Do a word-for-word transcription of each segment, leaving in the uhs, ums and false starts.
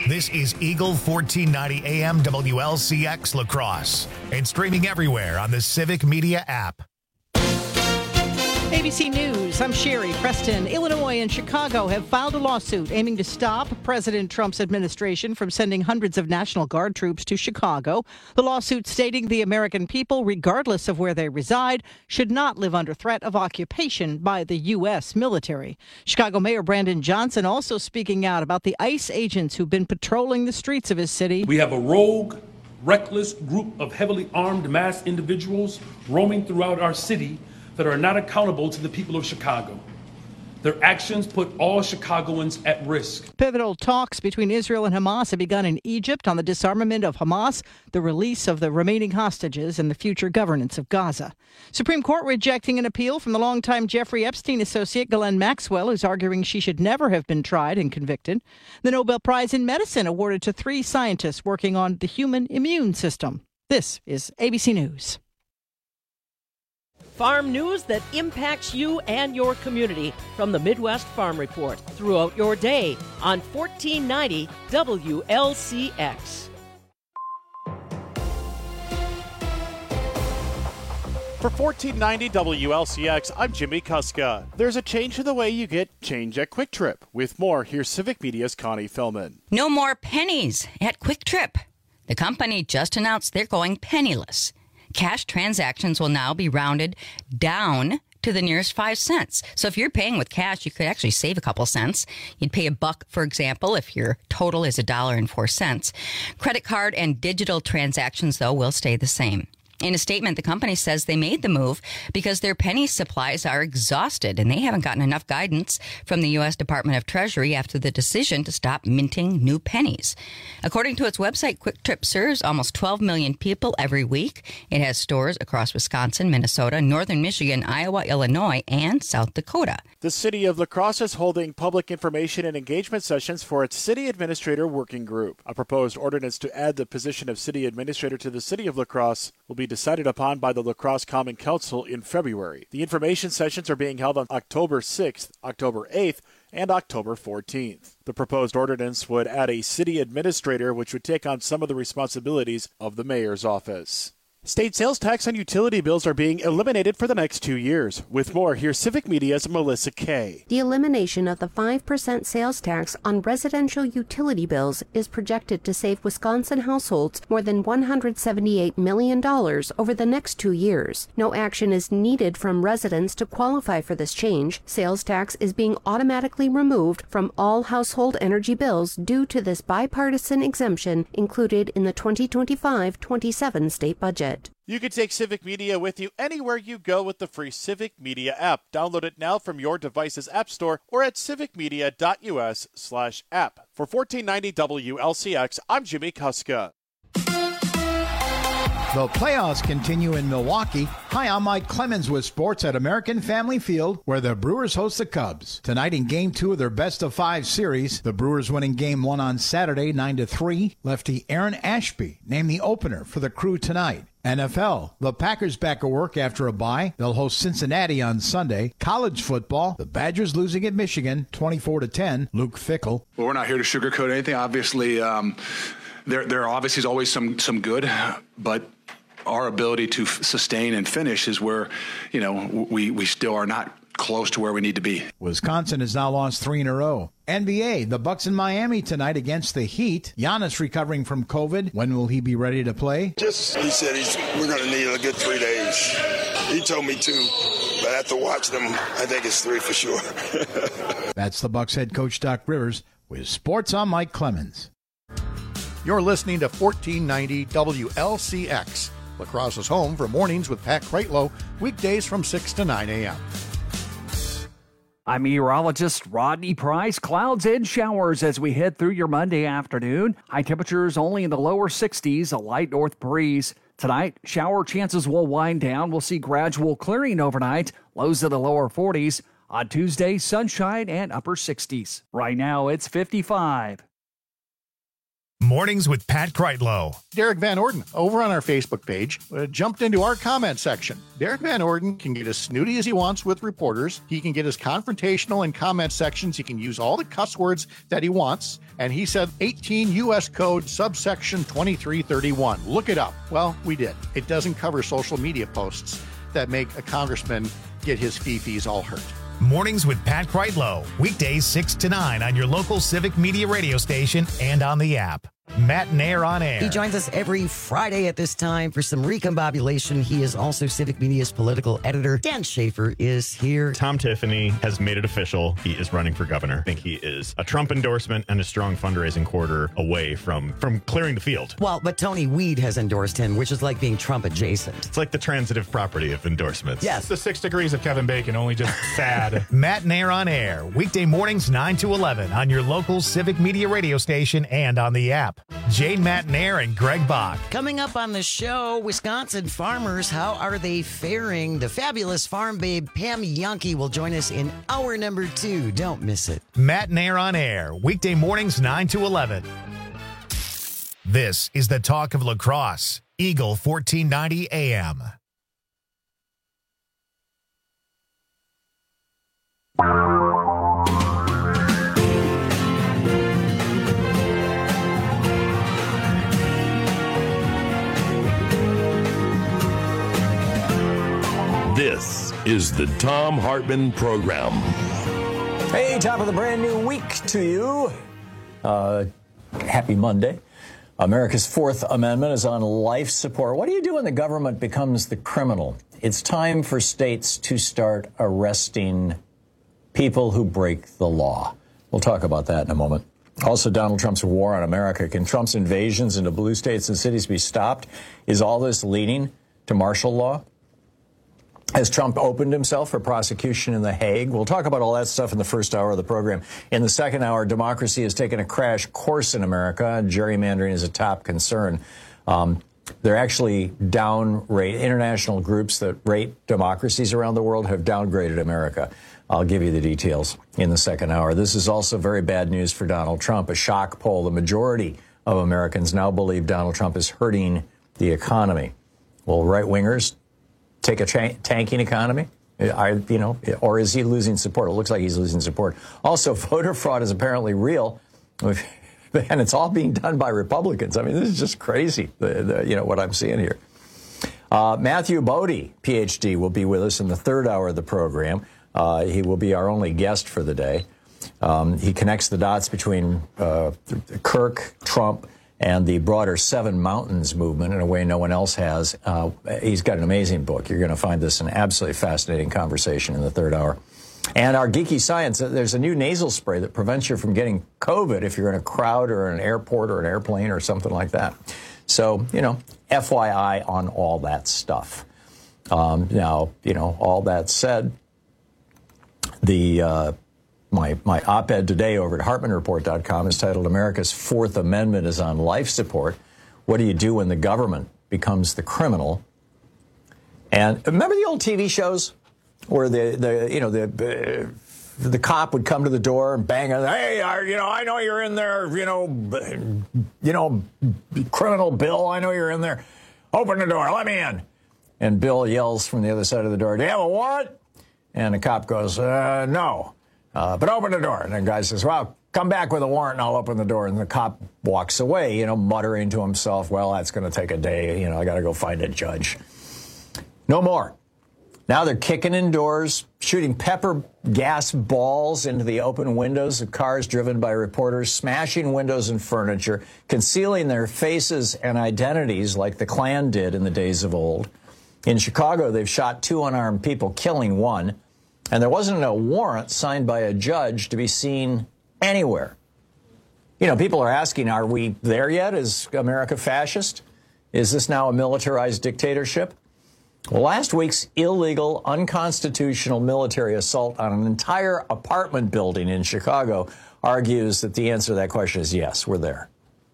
This is Eagle fourteen ninety A M W L C X La Crosse and streaming everywhere on the Civic Media app. A B C News, I'm Sherry. Preston, Illinois, and Chicago have filed a lawsuit aiming to stop President Trump's administration from sending hundreds of National Guard troops to Chicago. The lawsuit stating the American people, regardless of where they reside, should not live under threat of occupation by the U S military. Chicago Mayor Brandon Johnson also speaking out about the ICE agents who've been patrolling the streets of his city. We have a rogue, reckless group of heavily armed mass individuals roaming throughout our city that are not accountable to the people of Chicago. Their actions put all Chicagoans at risk. Pivotal talks between Israel and Hamas have begun in Egypt on the disarmament of Hamas, the release of the remaining hostages, and the future governance of Gaza. Supreme Court rejecting an appeal from the longtime Jeffrey Epstein associate Ghislaine Maxwell, who's arguing she should never have been tried and convicted. The Nobel Prize in Medicine awarded to three scientists working on the human immune system. This is A B C News. Farm news that impacts you and your community from the Midwest Farm Report throughout your day on fourteen ninety W L C X. For fourteen ninety W L C X, I'm Jimmy Kuska. There's a change to the way you get change at Quick Trip. With more, here's Civic Media's Connie Philman. No more pennies at Quick Trip. The company just announced they're going penniless. Cash transactions will now be rounded down to the nearest five cents. So if you're paying with cash, you could actually save a couple cents. You'd pay a buck, for example, if your total is a dollar and four cents. Credit card and digital transactions, though, will stay the same. In a statement, the company says they made the move because their penny supplies are exhausted and they haven't gotten enough guidance from the U S Department of Treasury after the decision to stop minting new pennies. According to its website, Quick Trip serves almost twelve million people every week. It has stores across Wisconsin, Minnesota, northern Michigan, Iowa, Illinois, and South Dakota. The city of La Crosse is holding public information and engagement sessions for its city administrator working group. A proposed ordinance to add the position of city administrator to the city of La Crosse will be decided upon by the La Crosse Common Council in February. The information sessions are being held on October sixth, October eighth, and October fourteenth. The proposed ordinance would add a city administrator, which would take on some of the responsibilities of the mayor's office. State sales tax on utility bills are being eliminated for the next two years. With more, here's Civic Media's Melissa Kay. The elimination of the five percent sales tax on residential utility bills is projected to save Wisconsin households more than one hundred seventy-eight million dollars over the next two years. No action is needed from residents to qualify for this change. Sales tax is being automatically removed from all household energy bills due to this bipartisan exemption included in the twenty twenty-five twenty-seven state budget. You can take Civic Media with you anywhere you go with the free Civic Media app. Download it now from your device's app store or at civicmedia.us slash app. For fourteen ninety W L C X, I'm Jimmy Kuska. The playoffs continue in Milwaukee. Hi, I'm Mike Clemens with sports at American Family Field, where the Brewers host the Cubs. Tonight in Game two of their best-of-five series, the Brewers winning Game one on Saturday, nine to three. Lefty Aaron Ashby named the opener for the Crew tonight. N F L, the Packers back at work after a bye. They'll host Cincinnati on Sunday. College football, the Badgers losing at Michigan, twenty-four to ten. Luke Fickell. Well, we're not here to sugarcoat anything. Obviously, um, there there obviously is always some some good, but our ability to f- sustain and finish is where, you know, we, we still are not close to where we need to be. Wisconsin has now lost three in a row. N B A, the Bucks in Miami tonight against the Heat. Giannis recovering from COVID. When will he be ready to play? Just, he said he's, we're going to need a good three days. He told me two, but after watching them, I think it's three for sure. That's the Bucks head coach Doc Rivers with Sports on Mike Clemens. You're listening to fourteen ninety W L C X. La Crosse's home for mornings with Pat Kreitlow, weekdays from six to nine a.m. I'm meteorologist Rodney Price. Clouds and showers as we head through your Monday afternoon. High temperatures only in the lower sixties, a light north breeze. Tonight, shower chances will wind down. We'll see gradual clearing overnight, lows in the lower forties. On Tuesday, sunshine and upper sixties. Right now, it's fifty-five. Mornings with Pat Kreitlow. Derek Van Orden, over on our Facebook page, uh, jumped into our comment section. Derek Van Orden can get as snooty as he wants with reporters. He can get as confrontational in comment sections. He can use all the cuss words that he wants. And he said eighteen U S Code subsection twenty-three thirty-one. Look it up. Well, we did. It doesn't cover social media posts that make a congressman get his fee-fees all hurt. Mornings with Pat Kreitlow. Weekdays six to nine on your local Civic Media radio station and on the app. Matt Nair on air. He joins us every Friday at this time for some recombobulation. He is also Civic Media's political editor. Dan Schaefer is here. Tom Tiffany has made it official. He is running for governor. I think he is a Trump endorsement and a strong fundraising quarter away from, from clearing the field. Well, but Tony Weed has endorsed him, which is like being Trump adjacent. It's like the transitive property of endorsements. Yes. It's the six degrees of Kevin Bacon, only just sad. Matt Nair on air. Weekday mornings nine to eleven on your local Civic Media radio station and on the app. Jane Matt Nair and Greg Bach. Coming up on the show, Wisconsin farmers, how are they faring? The fabulous farm babe Pam Jahnke will join us in hour number two. Don't miss it. Matt Nair on air. Weekday mornings nine to eleven. This is the talk of La Crosse. Eagle fourteen ninety A M. This is the Thom Hartmann Program. Hey, top of the brand new week to you. Uh, happy Monday. America's Fourth Amendment is on life support. What do you do when the government becomes the criminal? It's time for states to start arresting people who break the law. We'll talk about that in a moment. Also, Donald Trump's war on America. Can Trump's invasions into blue states and cities be stopped? Is all this leading to martial law? Has Trump opened himself for prosecution in The Hague? We'll talk about all that stuff in the first hour of the program. In the second hour, democracy has taken a crash course in America. Gerrymandering is a top concern. Um, they're actually downrate. International groups that rate democracies around the world have downgraded America. I'll give you the details in the second hour. This is also very bad news for Donald Trump. A shock poll. The majority of Americans now believe Donald Trump is hurting the economy. Well, right-wingers take a tra- tanking economy? I, you know, or is he losing support? It looks like he's losing support. Also, voter fraud is apparently real, and it's all being done by Republicans. I mean, this is just crazy, the, the, you know, what I'm seeing here. Uh, Matthew Bodie, P H D, will be with us in the third hour of the program. Uh, he will be our only guest for the day. Um, he connects the dots between uh, Kirk, Trump, and the broader Seven Mountains movement in a way no one else has. Uh, he's got an amazing book. You're going to find this an absolutely fascinating conversation in the third hour. And our geeky science, there's a new nasal spray that prevents you from getting COVID if you're in a crowd or an airport or an airplane or something like that. So, you know, F Y I on all that stuff. Um, now, you know, all that said, the... Uh, My, my op-ed today over at Hartmann Report dot com is titled America's Fourth Amendment is on life support. What do you do when the government becomes the criminal? And remember the old T V shows where the, the you know, the uh, the cop would come to the door and bang on, hey, I, you know, I know you're in there, you know, you know, criminal Bill, I know you're in there. Open the door, let me in. And Bill yells from the other side of the door, do you have a warrant? And the cop goes, uh, no. Uh, but open the door. And the guy says, well, come back with a warrant and I'll open the door. And the cop walks away, you know, muttering to himself, well, that's going to take a day. You know, I got to go find a judge. No more. Now they're kicking in doors, shooting pepper gas balls into the open windows of cars driven by reporters, smashing windows and furniture, concealing their faces and identities like the Klan did in the days of old. In Chicago, they've shot two unarmed people, killing one. And there wasn't a warrant signed by a judge to be seen anywhere. You know, people are asking, are we there yet? Is America fascist? Is this now a militarized dictatorship? Well, last week's illegal, unconstitutional military assault on an entire apartment building in Chicago argues that the answer to that question is yes, we're there.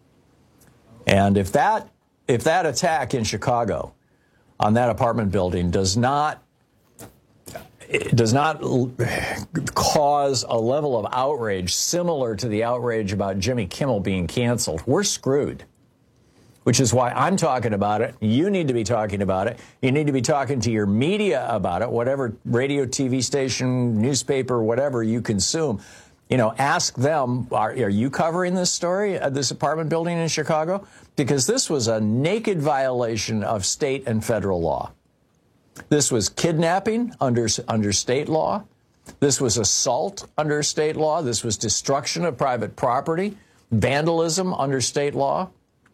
And if that, if that attack in Chicago on that apartment building does not it does not cause a level of outrage similar to the outrage about Jimmy Kimmel being canceled, we're screwed. Which is why I'm talking about it. You need to be talking about it. You need to be talking to your media about it, whatever radio, T V station, newspaper, whatever you consume. You know, ask them, are, are you covering this story at this apartment building in Chicago? Because this was a naked violation of state and federal law. This was kidnapping under, under state law. This was assault under state law. This was destruction of private property, vandalism under state law.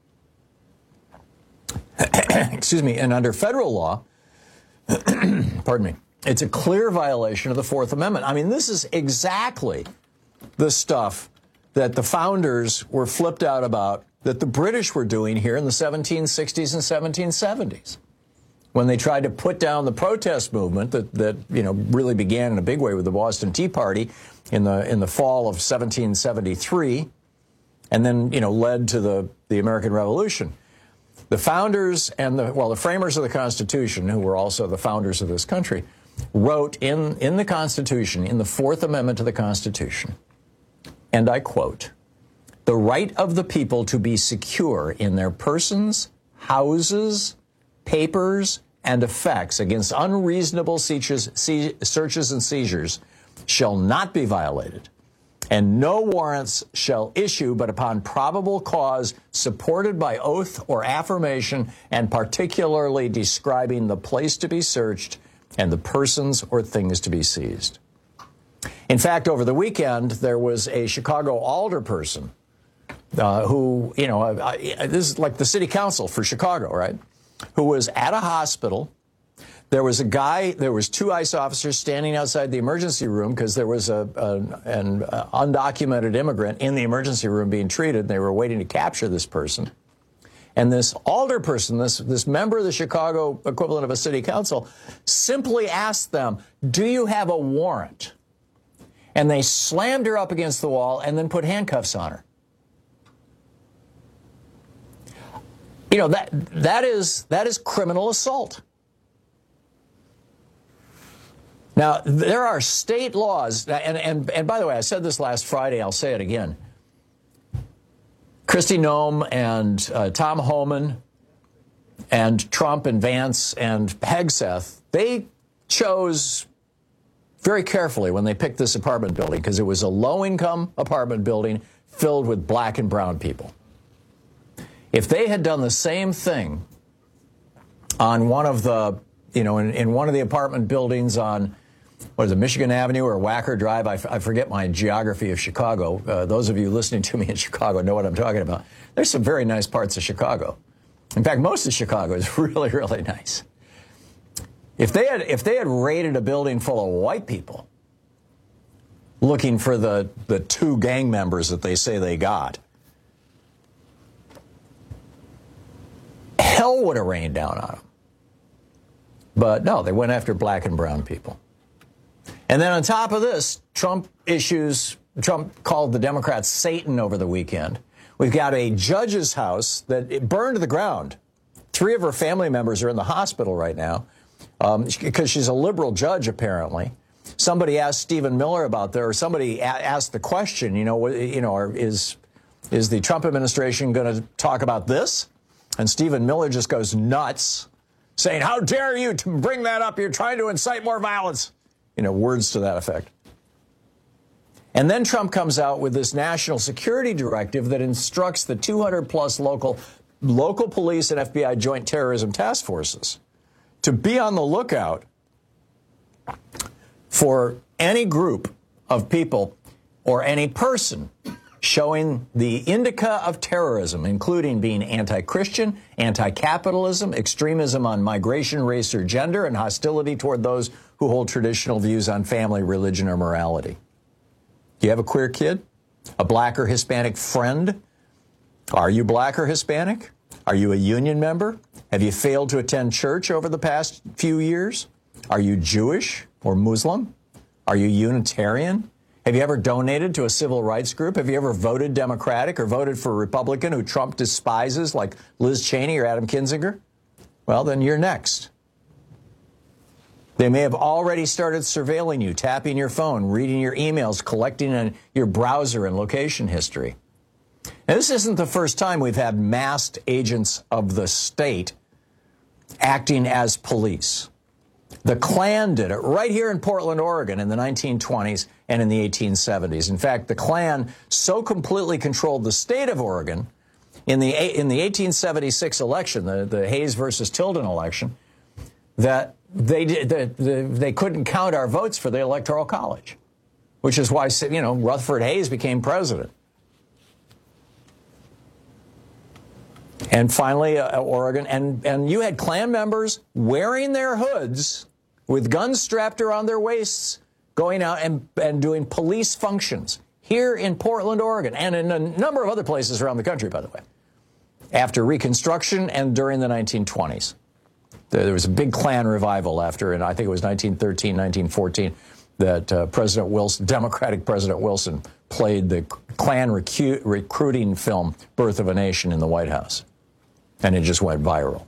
Excuse me, and under federal law, pardon me, it's a clear violation of the Fourth Amendment. I mean, this is exactly the stuff that the founders were flipped out about, that the British were doing here in the seventeen sixties and seventeen seventies, when they tried to put down the protest movement that, that you know, really began in a big way with the Boston Tea Party in the in the fall of seventeen seventy-three, and then, you know, led to the, the American Revolution. The founders and the, well, the framers of the Constitution, who were also the founders of this country, wrote in, in the Constitution, in the Fourth Amendment to the Constitution, and I quote, "The right of the people to be secure in their persons, houses, papers, and effects against unreasonable searches, searches and seizures shall not be violated, and no warrants shall issue but upon probable cause supported by oath or affirmation and particularly describing the place to be searched and the persons or things to be seized." In fact, over the weekend, there was a Chicago alderperson uh, who, you know, uh, this is like the city council for Chicago, right, who was at a hospital. There was a guy, there was two ICE officers standing outside the emergency room because there was a, a an undocumented immigrant in the emergency room being treated. They were waiting to capture this person. And this alderperson, this, this member of the Chicago equivalent of a city council, simply asked them, "Do you have a warrant?" And they slammed her up against the wall and then put handcuffs on her. You know, that that is that is criminal assault. Now, there are state laws, and, and, and by the way, I said this last Friday, I'll say it again. Kristi Noem and uh, Tom Homan and Trump and Vance and Hegseth, they chose very carefully when they picked this apartment building because it was a low-income apartment building filled with black and brown people. If they had done the same thing on one of the, you know, in, in one of the apartment buildings on, what is it, Michigan Avenue or Wacker Drive? I, f- I forget my geography of Chicago. Uh, those of you listening to me in Chicago know what I'm talking about. There's some very nice parts of Chicago. In fact, most of Chicago is really, really nice. If they had, if they had raided a building full of white people looking for the, the two gang members that they say they got, hell would have rained down on them. But no, they went after black and brown people. And then on top of this, Trump issues, Trump called the Democrats Satan over the weekend. We've got a judge's house that it burned to the ground. Three of her family members are in the hospital right now um, because she's a liberal judge, apparently. Somebody asked Stephen Miller about that, or somebody a- asked the question, you know, you know, is, is the Trump administration going to talk about this? And Stephen Miller just goes nuts, saying, "How dare you to bring that up? You're trying to incite more violence." You know, words to that effect. And then Trump comes out with this national security directive that instructs the two hundred plus local, local police and F B I joint terrorism task forces to be on the lookout for any group of people or any person showing the indica of terrorism, including being anti-Christian, anti-capitalism, extremism on migration, race, or gender, and hostility toward those who hold traditional views on family, religion, or morality. Do you have a queer kid? A black or Hispanic friend? Are you black or Hispanic? Are you a union member? Have you failed to attend church over the past few years? Are you Jewish or Muslim? Are you Unitarian? Have you ever donated to a civil rights group? Have you ever voted Democratic or voted for a Republican who Trump despises, like Liz Cheney or Adam Kinzinger? Well, then you're next. They may have already started surveilling you, tapping your phone, reading your emails, collecting on your browser and location history. Now, this isn't the first time we've had masked agents of the state acting as police. The Klan did it right here in Portland, Oregon in the nineteen twenties and in the eighteen seventies. In fact, the Klan so completely controlled the state of Oregon in the in the eighteen seventy-six election, the, the Hayes versus Tilden election, that they did, the, the, they couldn't count our votes for the Electoral College, which is why, you know, Rutherford Hayes became president. And finally, uh, Oregon, and, and you had Klan members wearing their hoods with guns strapped around their waists, going out and, and doing police functions here in Portland, Oregon, and in a number of other places around the country, by the way, after Reconstruction and during the nineteen twenties. There was a big Klan revival after, and I think it was nineteen thirteen, nineteen fourteen, that uh, President Wilson, Democratic President Wilson, played the Klan recu- recruiting film, Birth of a Nation, in the White House. And it just went viral.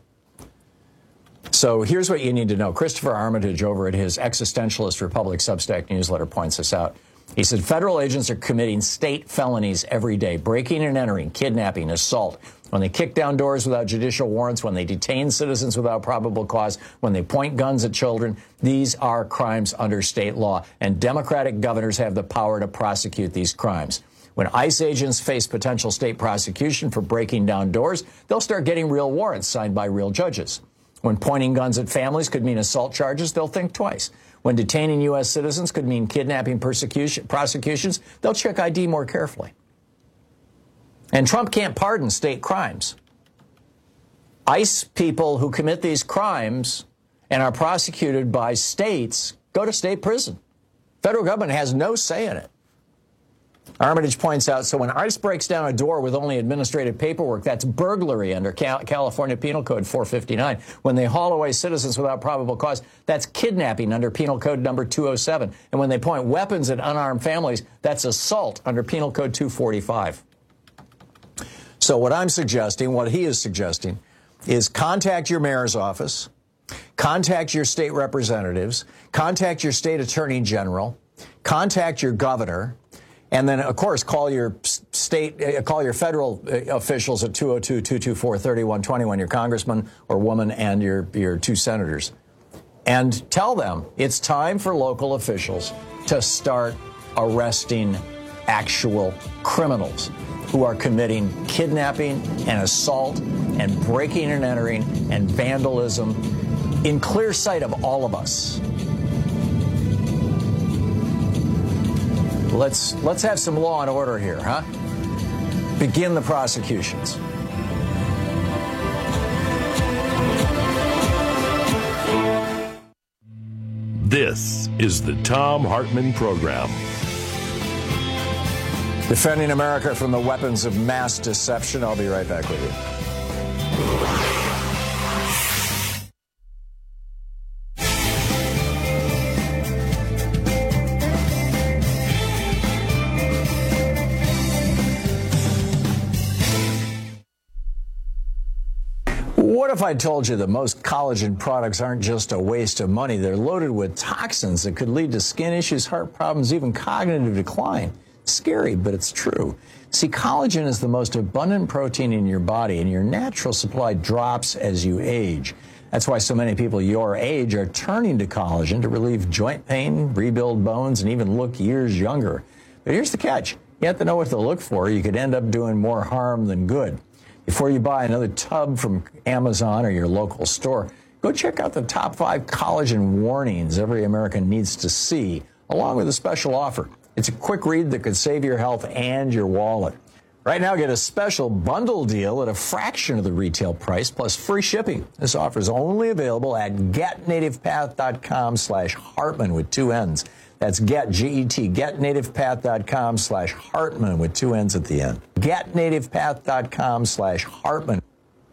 So here's what you need to know. Christopher Armitage over at his Existentialist Republic Substack newsletter points this out. He said, federal agents are committing state felonies every day, breaking and entering, kidnapping, assault, when they kick down doors without judicial warrants, when they detain citizens without probable cause, when they point guns at children. These are crimes under state law, and Democratic governors have the power to prosecute these crimes. When ICE agents face potential state prosecution for breaking down doors, they'll start getting real warrants signed by real judges. When pointing guns at families could mean assault charges, they'll think twice. When detaining U S citizens could mean kidnapping persecution, prosecutions, they'll check I D more carefully. And Trump can't pardon state crimes. ICE people who commit these crimes and are prosecuted by states go to state prison. Federal government has no say in it. Armitage points out, so when ICE breaks down a door with only administrative paperwork, that's burglary under Cal- California Penal Code four fifty-nine. When they haul away citizens without probable cause, that's kidnapping under Penal Code number two oh seven. And when they point weapons at unarmed families, that's assault under Penal Code two forty-five. So what I'm suggesting, what he is suggesting, is contact your mayor's office, contact your state representatives, contact your state attorney general, contact your governor, and then, of course, call your state, uh, call your federal uh, officials at two oh two, two two four, three one two one, your congressman or woman and your, your two senators, and tell them it's time for local officials to start arresting actual criminals who are committing kidnapping and assault and breaking and entering and vandalism in clear sight of all of us. Let's let's have some law and order here, huh? Begin the prosecutions. This is the Thom Hartmann Program. Defending America from the weapons of mass deception. I'll be right back with you. What if I told you that most collagen products aren't just a waste of money? They're loaded with toxins that could lead to skin issues, heart problems, even cognitive decline. Scary, but it's true. See, collagen is the most abundant protein in your body, and your natural supply drops as you age. That's why so many people your age are turning to collagen to relieve joint pain, rebuild bones, and even look years younger. But here's the catch. You have to know what to look for. You could end up doing more harm than good. Before you buy another tub from Amazon or your local store, go check out the top five collagen warnings every American needs to see, along with a special offer. It's a quick read that could save your health and your wallet. Right now, get a special bundle deal at a fraction of the retail price plus free shipping. This offer is only available at getnativepath.com slash Hartman with two N's. That's get, G E T, getnativepath.com slash Hartman with two N's at the end. Getnativepath.com slash Hartman.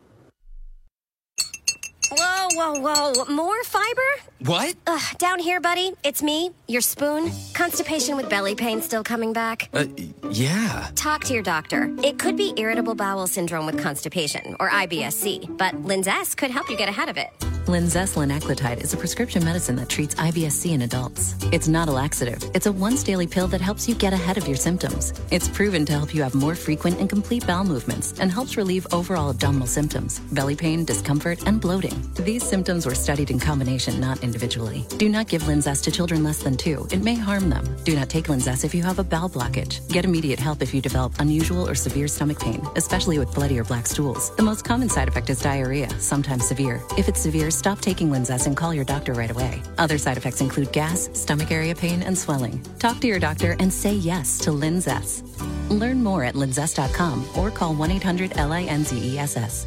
Whoa, whoa, whoa. More fiber? What? Ugh, down here, buddy. It's me, your spoon. Constipation with belly pain still coming back? Uh, yeah. Talk to your doctor. It could be irritable bowel syndrome with constipation, or I B S C, but Linzess could help you get ahead of it. Linzess linaclotide is a prescription medicine that treats I B S C in adults. It's not a laxative. It's a once-daily pill that helps you get ahead of your symptoms. It's proven to help you have more frequent and complete bowel movements and helps relieve overall abdominal symptoms, belly pain, discomfort, and bloating. These symptoms were studied in combination, not individually. Do not give Linzess to children less than two. It may harm them. Do not take Linzess if you have a bowel blockage. Get immediate help if you develop unusual or severe stomach pain, especially with bloody or black stools. The most common side effect is diarrhea, sometimes severe. If it's severe, stop taking Linzess and call your doctor right away. Other side effects include gas, stomach area pain, and swelling. Talk to your doctor and say yes to Linzess. Learn more at linzess dot com or call one eight hundred L I N Z E S S.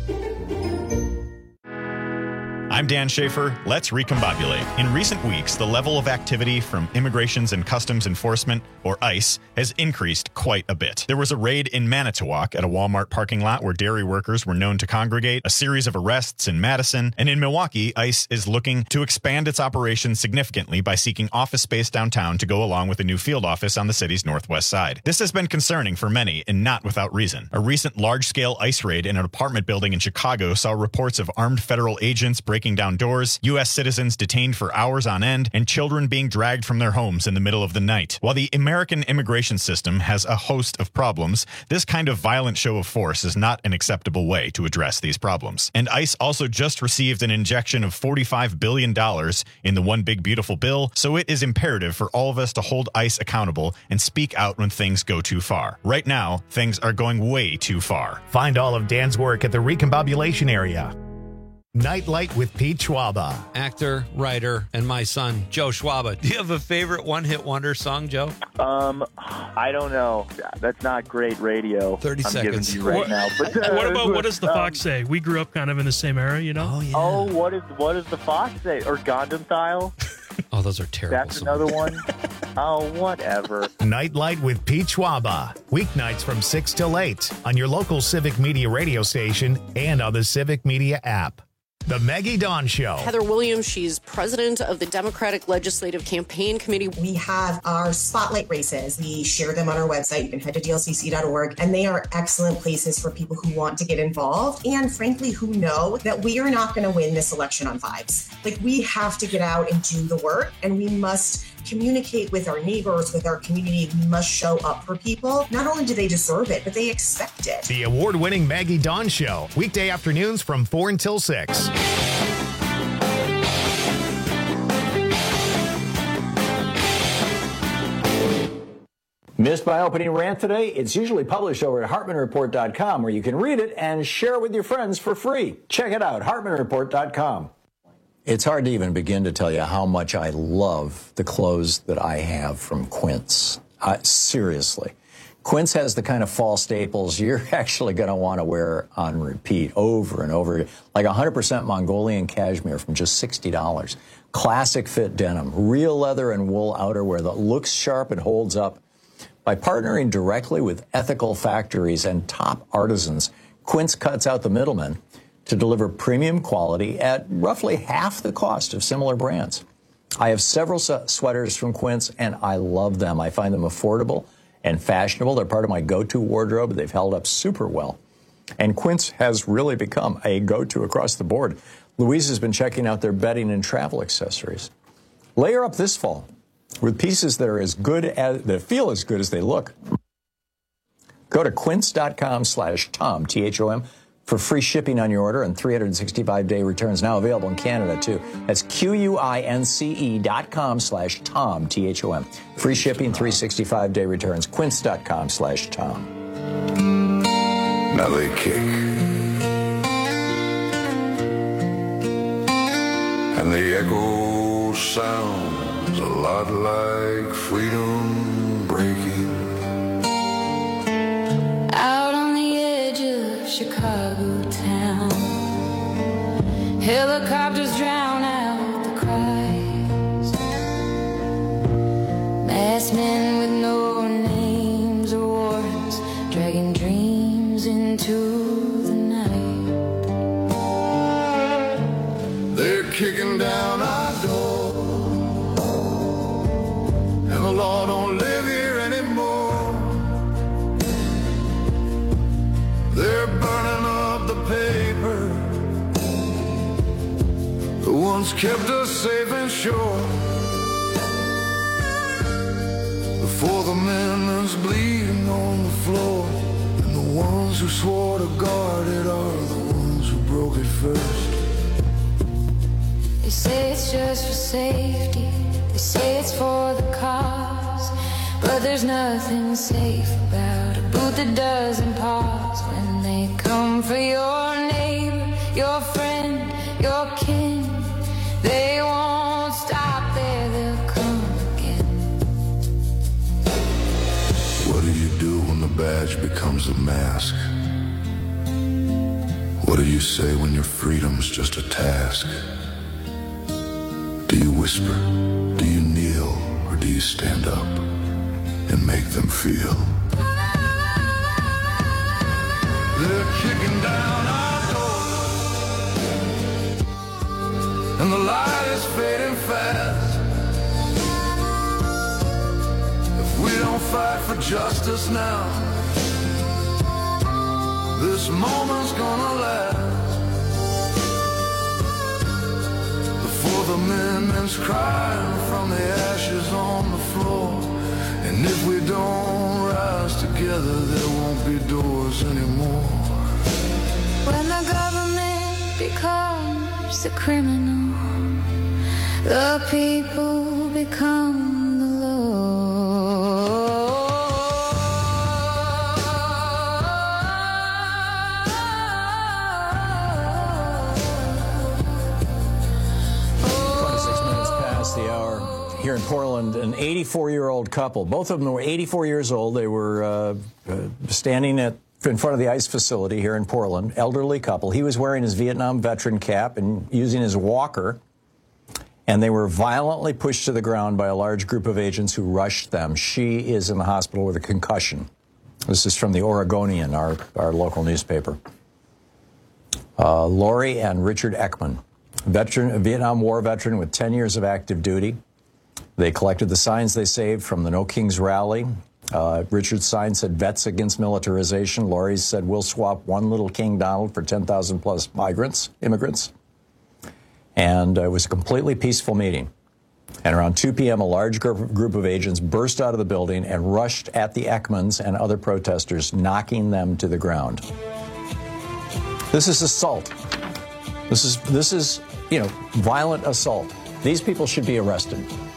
I'm Dan Schaefer. Let's recombobulate. In recent weeks, the level of activity from Immigrations and Customs Enforcement, or ICE, has increased quite a bit. There was a raid in Manitowoc at a Walmart parking lot where dairy workers were known to congregate, a series of arrests in Madison, and in Milwaukee, ICE is looking to expand its operations significantly by seeking office space downtown to go along with a new field office on the city's northwest side. This has been concerning for many, and not without reason. A recent large-scale ICE raid in an apartment building in Chicago saw reports of armed federal agents breaking down doors, U S citizens detained for hours on end, and children being dragged from their homes in the middle of the night. While the American immigration system has a host of problems, this kind of violent show of force is not an acceptable way to address these problems. And ICE also just received an injection of forty-five billion dollars in the One Big Beautiful Bill, so it is imperative for all of us to hold ICE accountable and speak out when things go too far. Right now, things are going way too far. Find all of Dan's work at the Recombobulation area. Nightlight with Pete Schwaba. Actor, writer, and my son, Joe Schwaba. Do you have a favorite one-hit wonder song, Joe? Um, I don't know. That's not great radio. thirty I'm seconds. Giving you right what, now. But, uh, what about What Does the um, Fox Say? We grew up kind of in the same era, you know? Oh, yeah. Oh, what is what does the Fox say? Or Gundam Style? Oh, those are terrible That's songs. another one. Oh, whatever. Nightlight with Pete Schwaba. Weeknights from six till eight on your local Civic Media radio station and on the Civic Media app. The Maggie Dawn Show. Heather Williams, she's president of the Democratic Legislative Campaign Committee. We have our spotlight races. We share them on our website. You can head to D L C C dot org, and they are excellent places for people who want to get involved and, frankly, who know that we are not going to win this election on vibes. Like, we have to get out and do the work, and we must communicate with our neighbors, with our community. We must show up for people. Not only do they deserve it, but they expect it. The award-winning Maggie Dawn Show. Weekday afternoons from four until six. Missed my opening rant today? It's usually published over at Hartman Report dot com, where you can read it and share it with your friends for free. Check it out, Hartman Report dot com. It's hard to even begin to tell you how much I love the clothes that I have from Quince. Uh, seriously. Quince has the kind of fall staples you're actually going to want to wear on repeat over and over again. Like one hundred percent Mongolian cashmere from just sixty dollars. Classic fit denim, real leather and wool outerwear that looks sharp and holds up. By partnering directly with ethical factories and top artisans, Quince cuts out the middlemen to deliver premium quality at roughly half the cost of similar brands. I have several sweaters from Quince, and I love them. I find them affordable and fashionable. They're part of my go-to wardrobe. They've held up super well. And Quince has really become a go-to across the board. Louise has been checking out their bedding and travel accessories. Layer up this fall with pieces that are as good as, that feel as good as they look. Go to quince.com slash Tom, T H O M, for free shipping on your order and three hundred sixty-five day returns. Now available in Canada, too. That's Q-U-I-N-C-E dot com slash Tom, T H O M. Free shipping, three hundred sixty-five day returns. Quince.com slash Tom. Now they kick. And the echo sounds a lot like freedom breaking. Out on the edge of Chicago town, helicopters drown out the cries. Masked men with no names or warrants, dragging dreams into the night. They're kicking down our door, and the law don't live here anymore. They're burning up the paper, the once kept us safe and sure. Before the men that's bleeding on the floor, and the ones who swore to guard it are the ones who broke it first. They say it's just for safety, they say it's for the cause, but there's nothing safe about a boot that doesn't pause. When they come for your neighbor, your friend, your kin, they won't stop there, they'll come again. What do you do when the badge becomes a mask? What do you say when your freedom's just a task? Do you whisper? Do you kneel? Or do you stand up and make them feel? They're kicking down our doors, and the light is fading fast. If we don't fight for justice now, this moment's gonna last. Before the men crying from the ashes on the floor, and if we don't rise together, there won't be doors anymore. When the government becomes the criminal, the people become the law. twenty-six minutes past the hour. Here in Portland, an eighty-four-year-old couple. Both of them were eighty-four years old. They were uh, uh, standing at in front of the ICE facility here in Portland. Elderly couple. He was wearing his Vietnam veteran cap and using his walker. And they were violently pushed to the ground by a large group of agents who rushed them. She is in the hospital with a concussion. This is from the Oregonian, our, our local newspaper. Uh, Lori and Richard Ekman, veteran, a Vietnam War veteran with ten years of active duty. They collected the signs they saved from the No Kings rally. Uh, Richard's sign said, "Vets against militarization." Lori's said, "We'll swap one little King Donald for ten thousand plus migrants, immigrants." And uh, it was a completely peaceful meeting. And around two p.m., a large group, group of agents burst out of the building and rushed at the Ekmans and other protesters, knocking them to the ground. This is assault. This is, this is, you know, violent assault. These people should be arrested.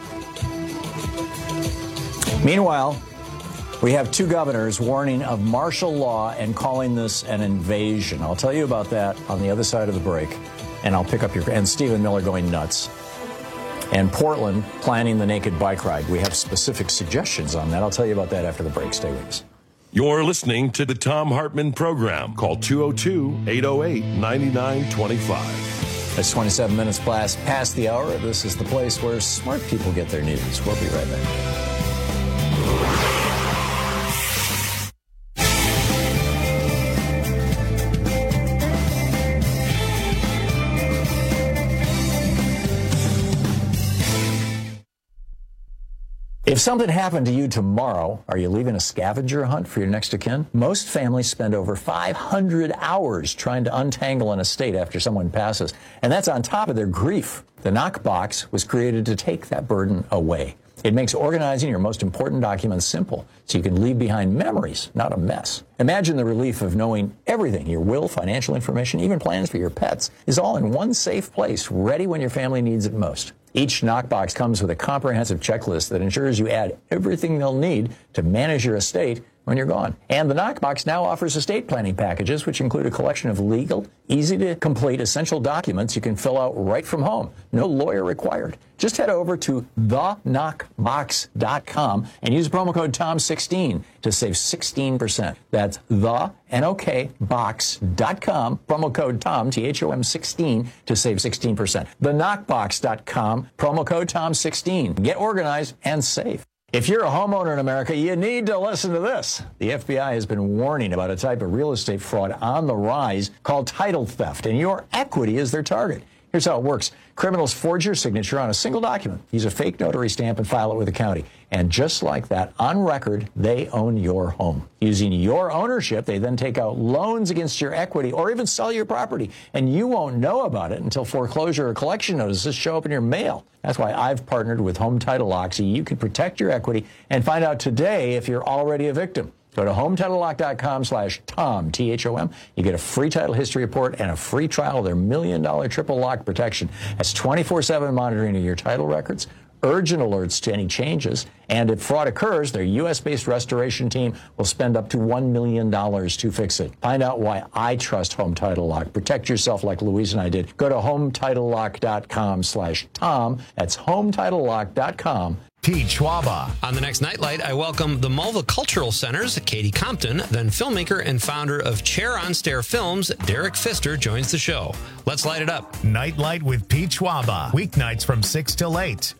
Meanwhile, we have two governors warning of martial law and calling this an invasion. I'll tell you about that on the other side of the break. And I'll pick up your... And Stephen Miller going nuts. And Portland planning the naked bike ride. We have specific suggestions on that. I'll tell you about that after the break. Stay with us. You're listening to the Thom Hartmann Program. Call two oh two, eight oh eight, nine nine two five. It's twenty-seven minutes past, past the hour. This is the place where smart people get their news. We'll be right back. If something happened to you tomorrow, are you leaving a scavenger hunt for your next of kin? Most families spend over five hundred hours trying to untangle an estate after someone passes, and that's on top of their grief. The Knockbox was created to take that burden away. It makes organizing your most important documents simple, so you can leave behind memories, not a mess. Imagine the relief of knowing everything, your will, financial information, even plans for your pets, is all in one safe place, ready when your family needs it most. Each Knockbox comes with a comprehensive checklist that ensures you add everything they'll need to manage your estate when you're gone. And the Knockbox now offers estate planning packages, which include a collection of legal, easy-to-complete essential documents you can fill out right from home. No lawyer required. Just head over to the knockbox dot com and use promo code Tom sixteen to save sixteen percent. That's the N O K box dot com, promo code Tom, T H O M sixteen, to save sixteen percent. the knockbox dot com, promo code Tom sixteen. Get organized and save. If you're a homeowner in America, you need to listen to this. The F B I has been warning about a type of real estate fraud on the rise called title theft, and your equity is their target. Here's how it works. Criminals forge your signature on a single document, use a fake notary stamp, and file it with the county. And just like that, on record, they own your home. Using your ownership, they then take out loans against your equity or even sell your property. And you won't know about it until foreclosure or collection notices show up in your mail. That's why I've partnered with Home Title Lock so you can protect your equity and find out today if you're already a victim. Go to home title lock dot com slash Tom, T H O M. You get a free title history report and a free trial of their million dollar triple lock protection. That's twenty-four seven monitoring of your title records, urgent alerts to any changes, and if fraud occurs, their U S based restoration team will spend up to one million dollars to fix it. Find out why I trust Home Title Lock. Protect yourself like Louise and I did. Go to home title lock dot com slash Tom. That's home title lock dot com. Pete Schwaba. On the next Nightlight, I welcome the Mulva Cultural Center's Katie Compton, then filmmaker and founder of Chair on Stair Films, Derek Pfister, joins the show. Let's light it up. Nightlight with Pete Schwaba. Weeknights from six till eight.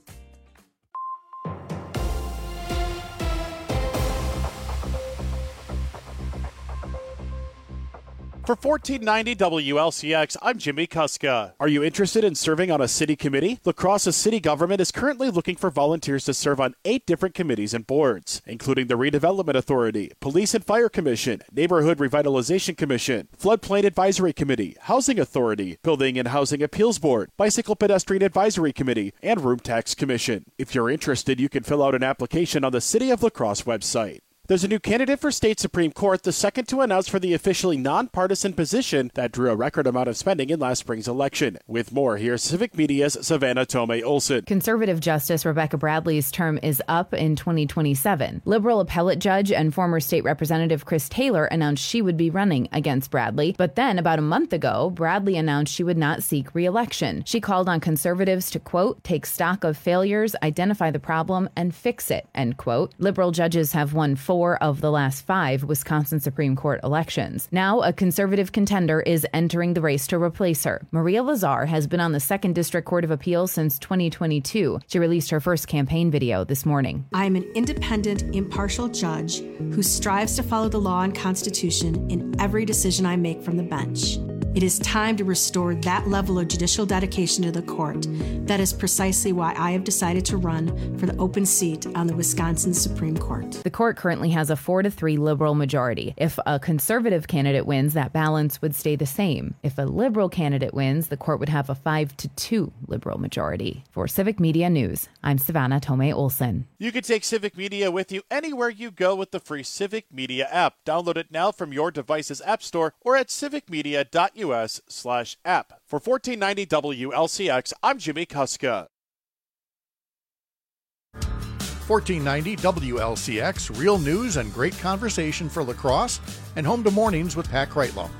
For fourteen ninety W L C X, I'm Jimmy Kuska. Are you interested in serving on a city committee? La Crosse's city government is currently looking for volunteers to serve on eight different committees and boards, including the Redevelopment Authority, Police and Fire Commission, Neighborhood Revitalization Commission, Floodplain Advisory Committee, Housing Authority, Building and Housing Appeals Board, Bicycle Pedestrian Advisory Committee, and Room Tax Commission. If you're interested, you can fill out an application on the City of La Crosse website. There's a new candidate for state Supreme Court, the second to announce for the officially nonpartisan position that drew a record amount of spending in last spring's election. With more, here's Civic Media's Savannah Tomei Olson. Conservative Justice Rebecca Bradley's term is up in twenty twenty-seven. Liberal appellate judge and former state representative Chris Taylor announced she would be running against Bradley. But then, about a month ago, Bradley announced she would not seek re-election. She called on conservatives to, quote, take stock of failures, identify the problem, and fix it, end quote. Liberal judges have won four of the last five Wisconsin Supreme Court elections. Now, a conservative contender is entering the race to replace her. Maria Lazar has been on the Second District Court of Appeals since twenty twenty-two. She released her first campaign video this morning. I am an independent, impartial judge who strives to follow the law and Constitution in every decision I make from the bench. It is time to restore that level of judicial dedication to the court. That is precisely why I have decided to run for the open seat on the Wisconsin Supreme Court. The court currently has a four to three liberal majority. If a conservative candidate wins, that balance would stay the same. If a liberal candidate wins, the court would have a five to two liberal majority. For Civic Media News, I'm Savannah Tomei Olson. You can take Civic Media with you anywhere you go with the free Civic Media app. Download it now from your device's app store or at civic media dot U S slash app. For fourteen ninety W L C X, I'm Jimmy Kuska. fourteen ninety W L C X, real news and great conversation for La Crosse, and home to mornings with Pat Kreitlow.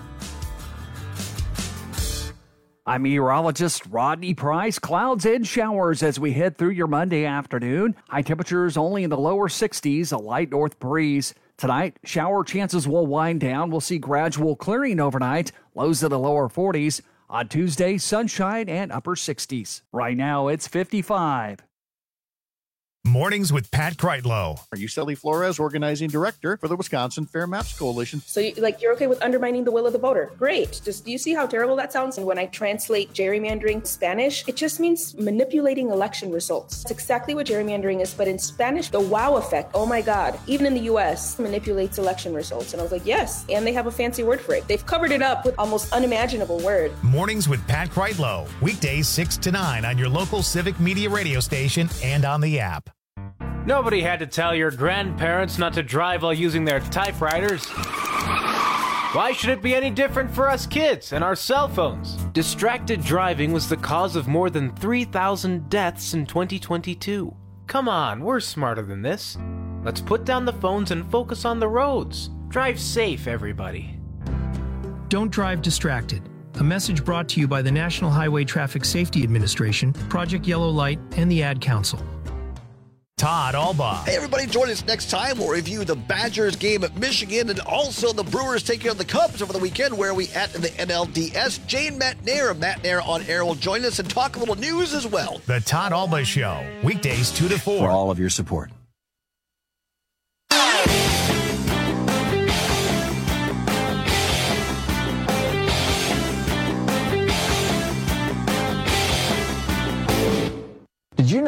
I'm meteorologist Rodney Price. Clouds and showers as we head through your Monday afternoon. High temperatures only in the lower sixties, a light north breeze. Tonight, shower chances will wind down. We'll see gradual clearing overnight, lows in the lower forties. On Tuesday, sunshine and upper sixties. Right now, it's fifty-five. Mornings with Pat Kreitlow. Are you Sally Flores, organizing director for the Wisconsin Fair Maps Coalition? So, you, like, you're okay with undermining the will of the voter? Great. Just do you see how terrible that sounds? And when I translate gerrymandering to Spanish, it just means manipulating election results. It's exactly what gerrymandering is, but in Spanish, the wow effect. Oh my God! Even in the U S, manipulates election results. And I was like, yes. And they have a fancy word for it. They've covered it up with almost unimaginable word. Mornings with Pat Kreitlow. Weekdays six to nine on your local Civic Media radio station and on the app. Nobody had to tell your grandparents not to drive while using their typewriters. Why should it be any different for us kids and our cell phones? Distracted driving was the cause of more than three thousand deaths in twenty twenty-two. Come on, we're smarter than this. Let's put down the phones and focus on the roads. Drive safe, everybody. Don't drive distracted. A message brought to you by the National Highway Traffic Safety Administration, Project Yellow Light, and the Ad Council. Todd Albaugh. Hey, everybody, join us next time. We'll review the Badgers game at Michigan and also the Brewers taking on the Cubs over the weekend. Where are we at in the N L D S? Jane Matnair of Matnair on Air will join us and talk a little news as well. The Todd Albaugh Show, weekdays two to four. For all of your support.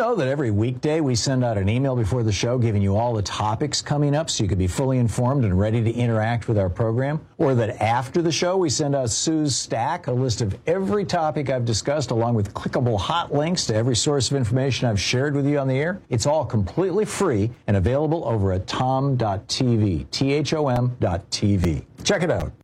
know that every weekday we send out an email before the show giving you all the topics coming up so you can be fully informed and ready to interact with our program? Or that after the show we send out Sue's Stack, a list of every topic I've discussed along with clickable hot links to every source of information I've shared with you on the air? It's all completely free and available over at tom dot t v, T H O M dot T V. Check it out.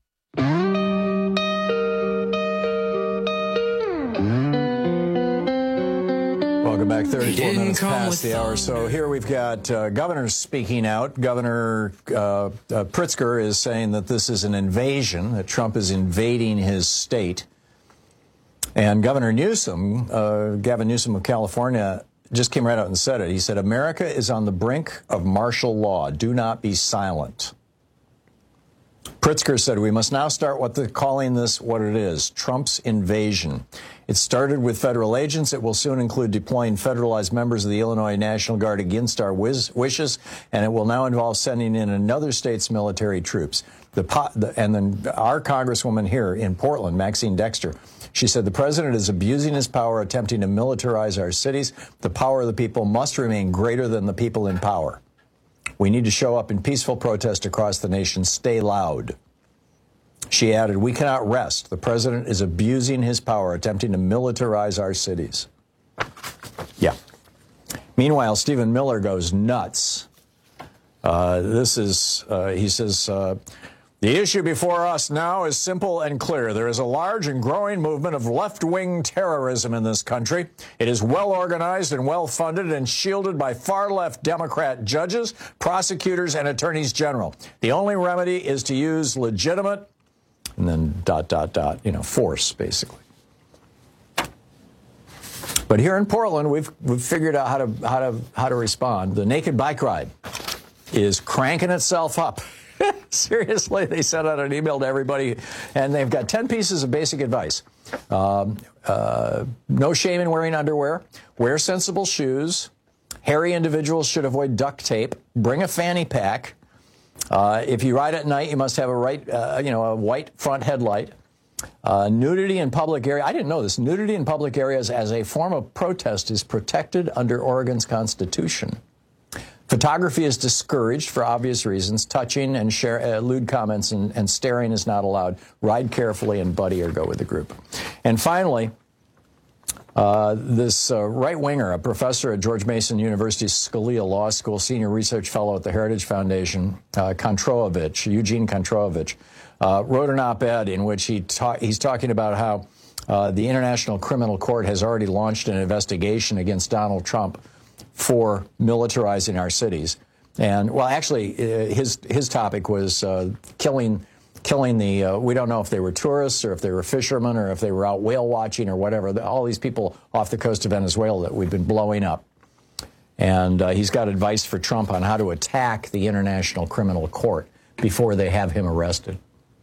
Welcome back. thirty-four minutes past the hour. So here we've got uh, governors speaking out. Governor uh, uh, Pritzker is saying that this is an invasion, that Trump is invading his state. And Governor Newsom, uh, Gavin Newsom of California, just came right out and said it. He said, America is on the brink of martial law. Do not be silent. Pritzker said, we must now start what they're calling this what it is, Trump's invasion. It started with federal agents. It will soon include deploying federalized members of the Illinois National Guard against our wiz- wishes, and it will now involve sending in another state's military troops. The, po- the And then our congresswoman here in Portland, Maxine Dexter, she said the president is abusing his power, attempting to militarize our cities. The power of the people must remain greater than the people in power. We need to show up in peaceful protest across the nation. Stay loud. She added, we cannot rest. The president is abusing his power, attempting to militarize our cities. Yeah. Meanwhile, Stephen Miller goes nuts. Uh, this is, uh, he says, uh, the issue before us now is simple and clear. There is a large and growing movement of left-wing terrorism in this country. It is well-organized and well-funded and shielded by far-left Democrat judges, prosecutors, and attorneys general. The only remedy is to use legitimate, and then dot, dot, dot, you know, force, basically. But here in Portland, we've we've figured out how to how to how to respond. The Naked Bike Ride is cranking itself up. Seriously, they sent out an email to everybody, and they've got ten pieces of basic advice. Um, uh, no shame in wearing underwear. Wear sensible shoes. Hairy individuals should avoid duct tape. Bring a fanny pack. Uh, if you ride at night, you must have a right, uh, you know, a white front headlight. Uh, nudity in public area. I didn't know this. Nudity in public areas as a form of protest is protected under Oregon's Constitution. Photography is discouraged for obvious reasons. Touching and share, uh, lewd comments and, and staring is not allowed. Ride carefully and buddy or go with the group. And finally, uh, this uh, right-winger, a professor at George Mason University's Scalia Law School, senior research fellow at the Heritage Foundation, uh, Kontrolovich, Eugene Kontrolovich, uh, wrote an op-ed in which he ta- he's talking about how uh, the International Criminal Court has already launched an investigation against Donald Trump for militarizing our cities. And, well, actually, uh, his his topic was uh, killing killing the, uh, we don't know if they were tourists or if they were fishermen or if they were out whale watching or whatever, all these people off the coast of Venezuela that we've been blowing up. And uh, he's got advice for Trump on how to attack the International Criminal Court before they have him arrested.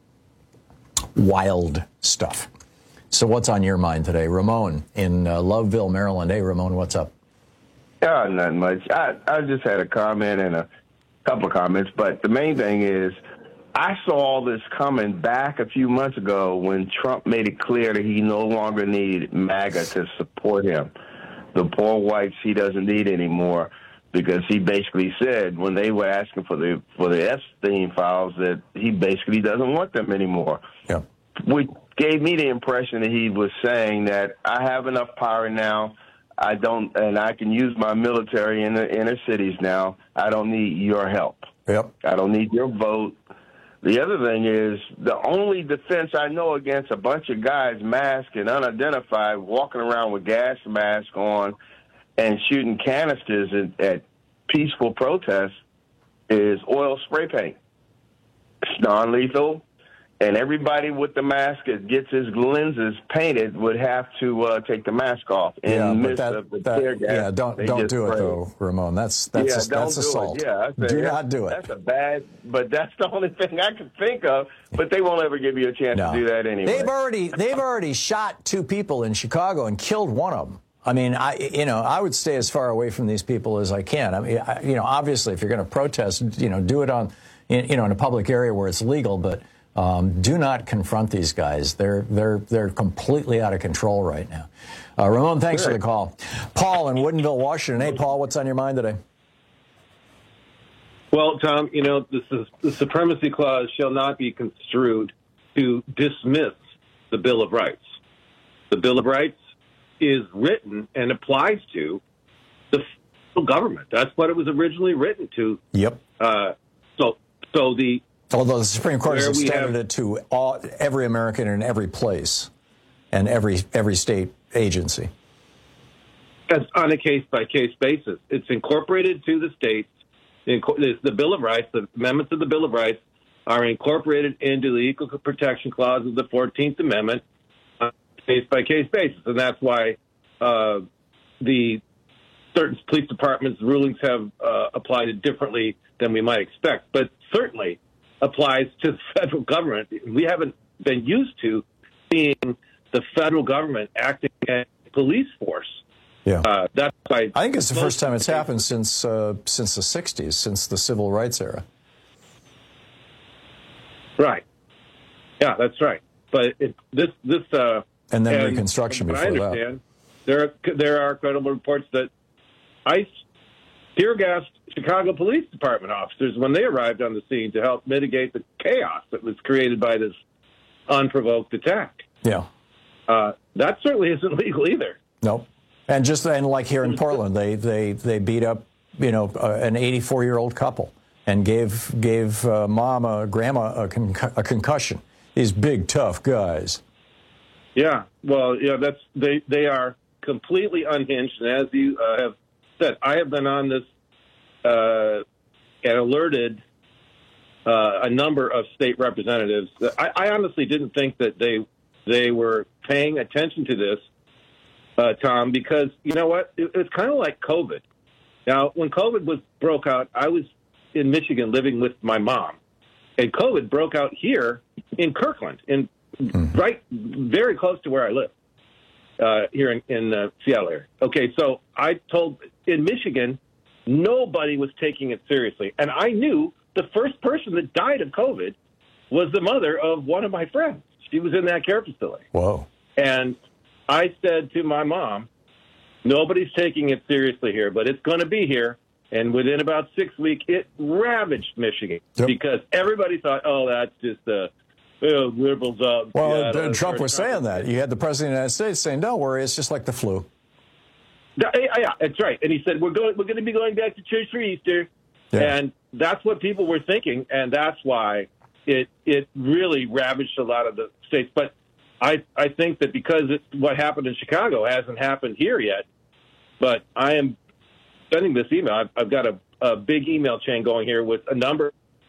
Wild stuff. So what's on your mind today? Ramon in uh, Loveville, Maryland. Hey, Ramon, what's up? Yeah, not much. I, I just had a comment and a couple of comments, but the main thing is I saw all this coming back a few months ago when Trump made it clear that he no longer needed MAGA to support him. The poor whites he doesn't need anymore because he basically said when they were asking for the for the Epstein files that he basically doesn't want them anymore. Yeah. Which gave me the impression that he was saying that I have enough power now. I don't, and I can use my military in the inner cities now. I don't need your help. Yep. I don't need your vote. The other thing is the only defense I know against a bunch of guys masked and unidentified walking around with gas masks on and shooting canisters at, at peaceful protests is oil spray paint. It's non-lethal. And everybody with the mask that gets his lenses painted would have to uh, take the mask off. In yeah, the but midst that, of the that, tear gas, yeah, don't don't do it though, Ramon. That's that's yeah, a, that's do assault. It. Yeah, do not do it. That's a bad, but that's the only thing I can think of. But they won't ever give you a chance no. to do that anyway. They've already they've already shot two people in Chicago and killed one of them. I mean, I you know I would stay as far away from these people as I can. I mean, I, you know, obviously, if you're going to protest, you know, do it on you know in a public area where it's legal, but. Um, do not confront these guys. They're they're they're completely out of control right now. Uh, Ramon, thanks for the call. Paul in Woodinville, Washington. Hey, Paul, what's on your mind today? Well, Tom, you know, this is, the Supremacy Clause shall not be construed to dismiss the Bill of Rights. The Bill of Rights is written and applies to the federal government. That's what it was originally written to. Yep. Uh, so, so the although the Supreme Court has extended have, it to all, every American in every place and every every state agency. As on a case-by-case basis. It's incorporated to the states. The Bill of Rights, the amendments of the Bill of Rights, are incorporated into the Equal Protection Clause of the fourteenth Amendment on a case-by-case basis. And that's why uh, the certain police departments' rulings have uh, applied it differently than we might expect, but certainly applies to the federal government. We haven't been used to seeing the federal government acting as a police force. Yeah, uh, that's why I think it's the first time it's happened since uh, since the sixties, since the civil rights era. Right. Yeah, that's right. But it, this this uh, and then and Reconstruction before I understand, that. There are there are credible reports that ICE tear gassed Chicago Police Department officers when they arrived on the scene to help mitigate the chaos that was created by this unprovoked attack. Yeah, uh, that certainly isn't legal either. Nope. And just and like here in Portland, they they they beat up you know uh, an eighty-four year old couple and gave gave uh, mom a grandma a, con- a concussion. These big tough guys. Yeah, well, yeah, that's they they are completely unhinged, and as you uh, have said, I have been on this uh, and alerted uh, a number of state representatives. I, I honestly didn't think that they they were paying attention to this. Uh, Tom, because you know what? It, it's kind of like COVID. Now, when COVID was broke out, I was in Michigan living with my mom, and COVID broke out here in Kirkland, in mm-hmm. right, very close to where I live, uh, here in, in the Seattle area. Okay, so I told in Michigan, nobody was taking it seriously, and I knew the first person that died of COVID was the mother of one of my friends. She was in that care facility. Whoa! And I said to my mom, nobody's taking it seriously here, but it's going to be here. And within about six weeks, it ravaged Michigan yep. because everybody thought, oh, that's just the uh, liberals up. Well, yeah, Trump was Trump. saying that. You had the president of the United States saying, don't worry, it's just like the flu. Yeah, yeah, that's right. And he said, we're going, we're going to be going back to church for Easter. Yeah. And that's what people were thinking. And that's why it it really ravaged a lot of the states. But I, I think that because it, what happened in Chicago hasn't happened here yet, but I am sending this email. I've, I've got a, a big email chain going here with a number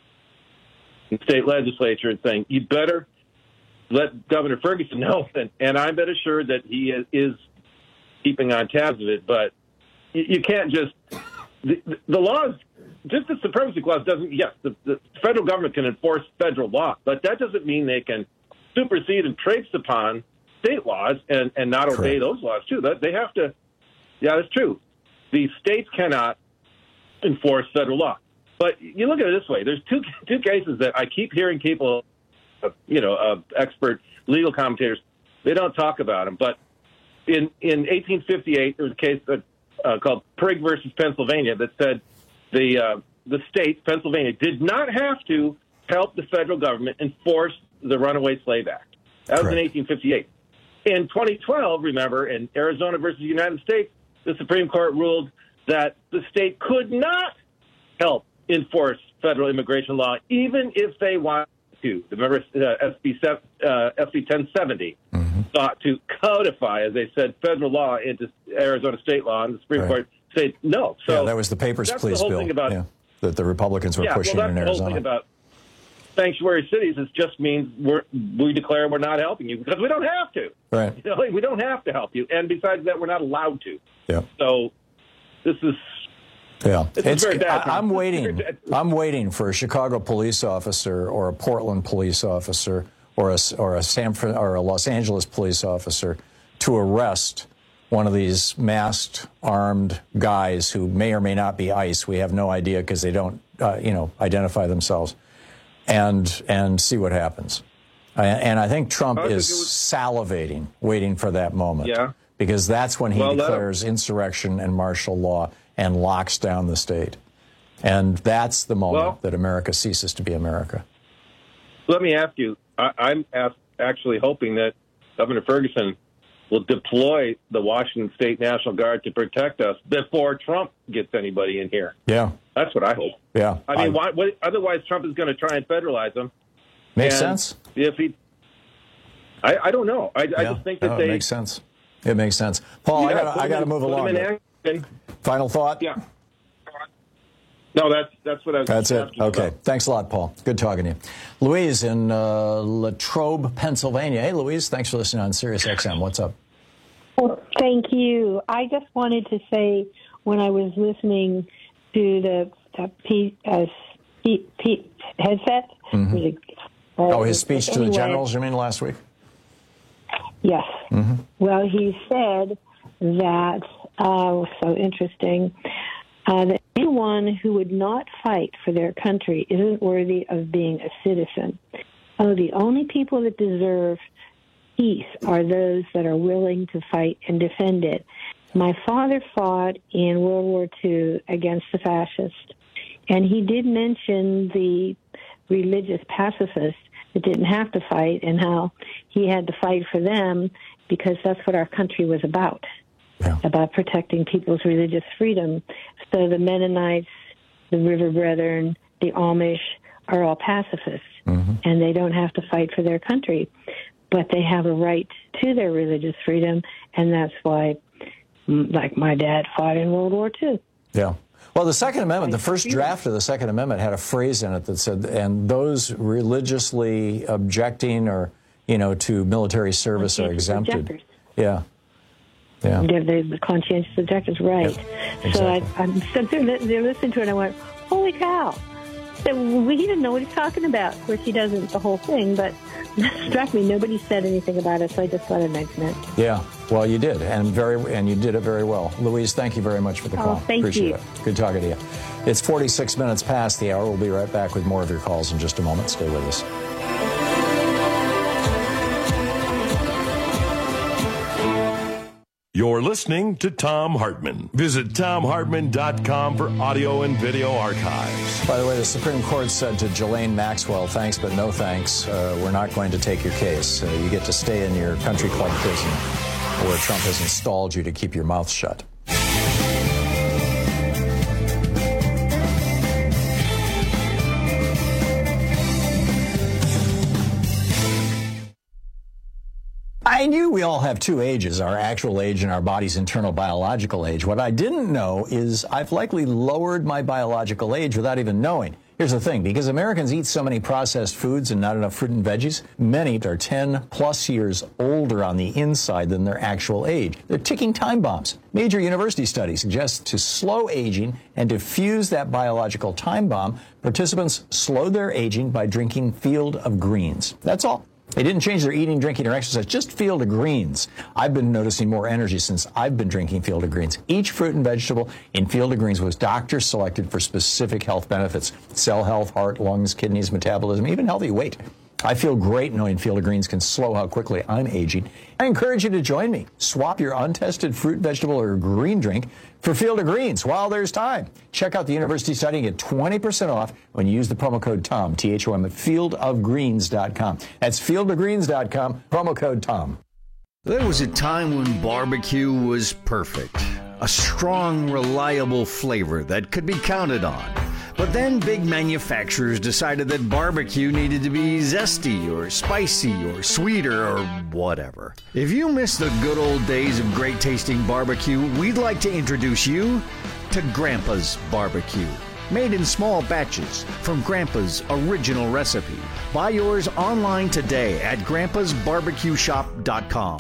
of state legislature saying, you better let Governor Ferguson know. And, and I'm been assured that he is, is keeping on tabs of it. But you, you can't just the, – the laws – just the Supremacy Clause doesn't – yes, the, the federal government can enforce federal law, but that doesn't mean they can – supersede and traipse upon state laws and, and not Correct. obey those laws, too. They have to, yeah, that's true. The states cannot enforce federal law. But you look at it this way. There's two two cases that I keep hearing people, uh, you know, uh, expert legal commentators, they don't talk about them. But in, in eighteen fifty-eight, there was a case that, uh, called Prigg versus Pennsylvania that said the uh, the states, Pennsylvania, did not have to help the federal government enforce the Runaway Slave Act. That Correct. was in eighteen fifty-eight. In twenty twelve, remember, in Arizona versus the United States, the Supreme Court ruled that the state could not help enforce federal immigration law, even if they wanted to. Remember, uh, S B ten seventy mm-hmm. sought to codify, as they said, federal law into Arizona state law, and the Supreme right. Court said no. So yeah, that was the Papers, Please the bill about, yeah, that the Republicans were yeah, pushing well, in that's Arizona. The whole thing about sanctuary cities, it just means we're, we declare we're not helping you because we don't have to. Right. You know, we don't have to help you. And besides that, we're not allowed to. Yeah. So this is Yeah, this it's, is very bad. I, I'm waiting. I'm waiting for a Chicago police officer or a Portland police officer or a or a San or a Los Angeles police officer to arrest one of these masked, armed guys who may or may not be ICE. We have no idea because they don't, uh, you know, identify themselves. and and see what happens. And I think Trump I is was... salivating, waiting for that moment. Yeah. Because that's when he well, declares insurrection and martial law and locks down the state. And that's the moment well, that America ceases to be America. Let me ask you, I, I'm ask, actually hoping that Governor Ferguson will deploy the Washington State National Guard to protect us before Trump gets anybody in here. Yeah. That's what I hope. Yeah. I mean, I, why, what, otherwise Trump is going to try and federalize them. Makes and sense. If he, I, I don't know. I, yeah. I just think that no, they. It makes sense. It makes sense. Paul, Yeah, I got to move along. Final thought? Yeah. No, that's that's what I was. That's it. Okay. About. Thanks a lot, Paul. Good talking to you. Louise in uh, Latrobe, Pennsylvania. Hey, Louise. Thanks for listening on Sirius X M. What's up? Well, thank you. I just wanted to say when I was listening to the, the Pete, uh, Pete, Pete headset. Mm-hmm. Was it, uh, oh, his speech anyway, to the generals, you mean, last week? Yes. Mm-hmm. Well, he said that, uh, was so interesting, uh, that anyone who would not fight for their country isn't worthy of being a citizen. Oh, the only people that deserve peace are those that are willing to fight and defend it. My father fought in World War Two against the fascists, and he did mention the religious pacifists that didn't have to fight and how he had to fight for them because that's what our country was about, yeah. about protecting people's religious freedom. So the Mennonites, the River Brethren, the Amish are all pacifists, mm-hmm. and they don't have to fight for their country, but they have a right to their religious freedom, and that's why, like my dad fought in World War Two. Yeah. Well, the Second Amendment, the first draft of the Second Amendment had a phrase in it that said, and those religiously objecting or, you know, to military service are exempted. Objectors. Yeah. Yeah. They're, they're the conscientious objectors, right. Yep. So Exactly. I, I'm sitting there, they're listening to it, and I went, holy cow. So we didn't know what he's talking about. Of course, he doesn't the whole thing, but it struck me. Nobody said anything about it, so I just thought I'd mention it. Yeah, well, you did, and very, and you did it very well. Louise, thank you very much for the call. Oh, thank Appreciate you. it. Good talking to you. It's forty-six minutes past the hour. We'll be right back with more of your calls in just a moment. Stay with us. You're listening to Thom Hartmann. Visit Thom Hartmann dot com for audio and video archives. By the way, the Supreme Court said to Ghislaine Maxwell, thanks but no thanks. Uh, we're not going to take your case. Uh, you get to stay in your country club prison where Trump has installed you to keep your mouth shut. I knew we all have two ages, our actual age and our body's internal biological age. What I didn't know is I've likely lowered my biological age without even knowing. Here's the thing, because Americans eat so many processed foods and not enough fruit and veggies, many are ten plus years older on the inside than their actual age. They're ticking time bombs. Major university studies suggest to slow aging and to fuse that biological time bomb, participants slowed their aging by drinking Field of Greens. That's all. They didn't change their eating, drinking, or exercise, just Field of Greens. I've been noticing more energy since I've been drinking Field of Greens. Each fruit and vegetable in Field of Greens was doctor selected for specific health benefits. Cell health, heart, lungs, kidneys, metabolism, even healthy weight. I feel great knowing Field of Greens can slow how quickly I'm aging. I encourage you to join me. Swap your untested fruit, vegetable, or green drink for Field of Greens while there's time. Check out the university study and get twenty percent off when you use the promo code TOM, T H O M, at field of greens dot com. That's field of greens dot com, promo code TOM. There was a time when barbecue was perfect. A strong, reliable flavor that could be counted on. But then big manufacturers decided that barbecue needed to be zesty or spicy or sweeter or whatever. If you miss the good old days of great tasting barbecue, we'd like to introduce you to Grandpa's Barbecue. Made in small batches from Grandpa's original recipe. Buy yours online today at grandpas barbecue shop dot com.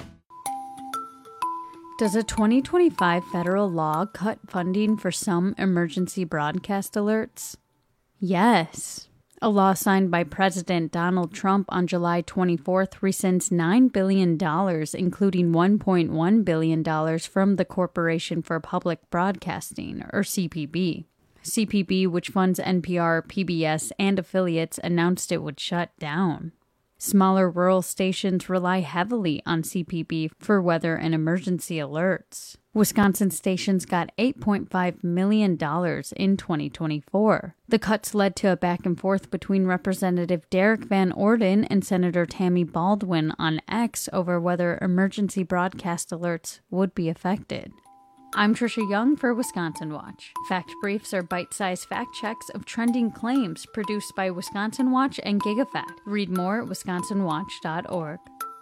Does a twenty twenty-five federal law cut funding for some emergency broadcast alerts? Yes. A law signed by President Donald Trump on July twenty-fourth rescinds nine billion dollars, including one point one billion dollars from the Corporation for Public Broadcasting, or C P B. C P B, which funds N P R, P B S, and affiliates, announced it would shut down. Smaller rural stations rely heavily on C P B for weather and emergency alerts. Wisconsin stations got eight point five million dollars in twenty twenty-four. The cuts led to a back and forth between Representative Derek Van Orden and Senator Tammy Baldwin on X over whether emergency broadcast alerts would be affected. I'm Trisha Young for Wisconsin Watch. Fact briefs are bite-sized fact checks of trending claims produced by Wisconsin Watch and GigaFact. Read more at wisconsin watch dot org.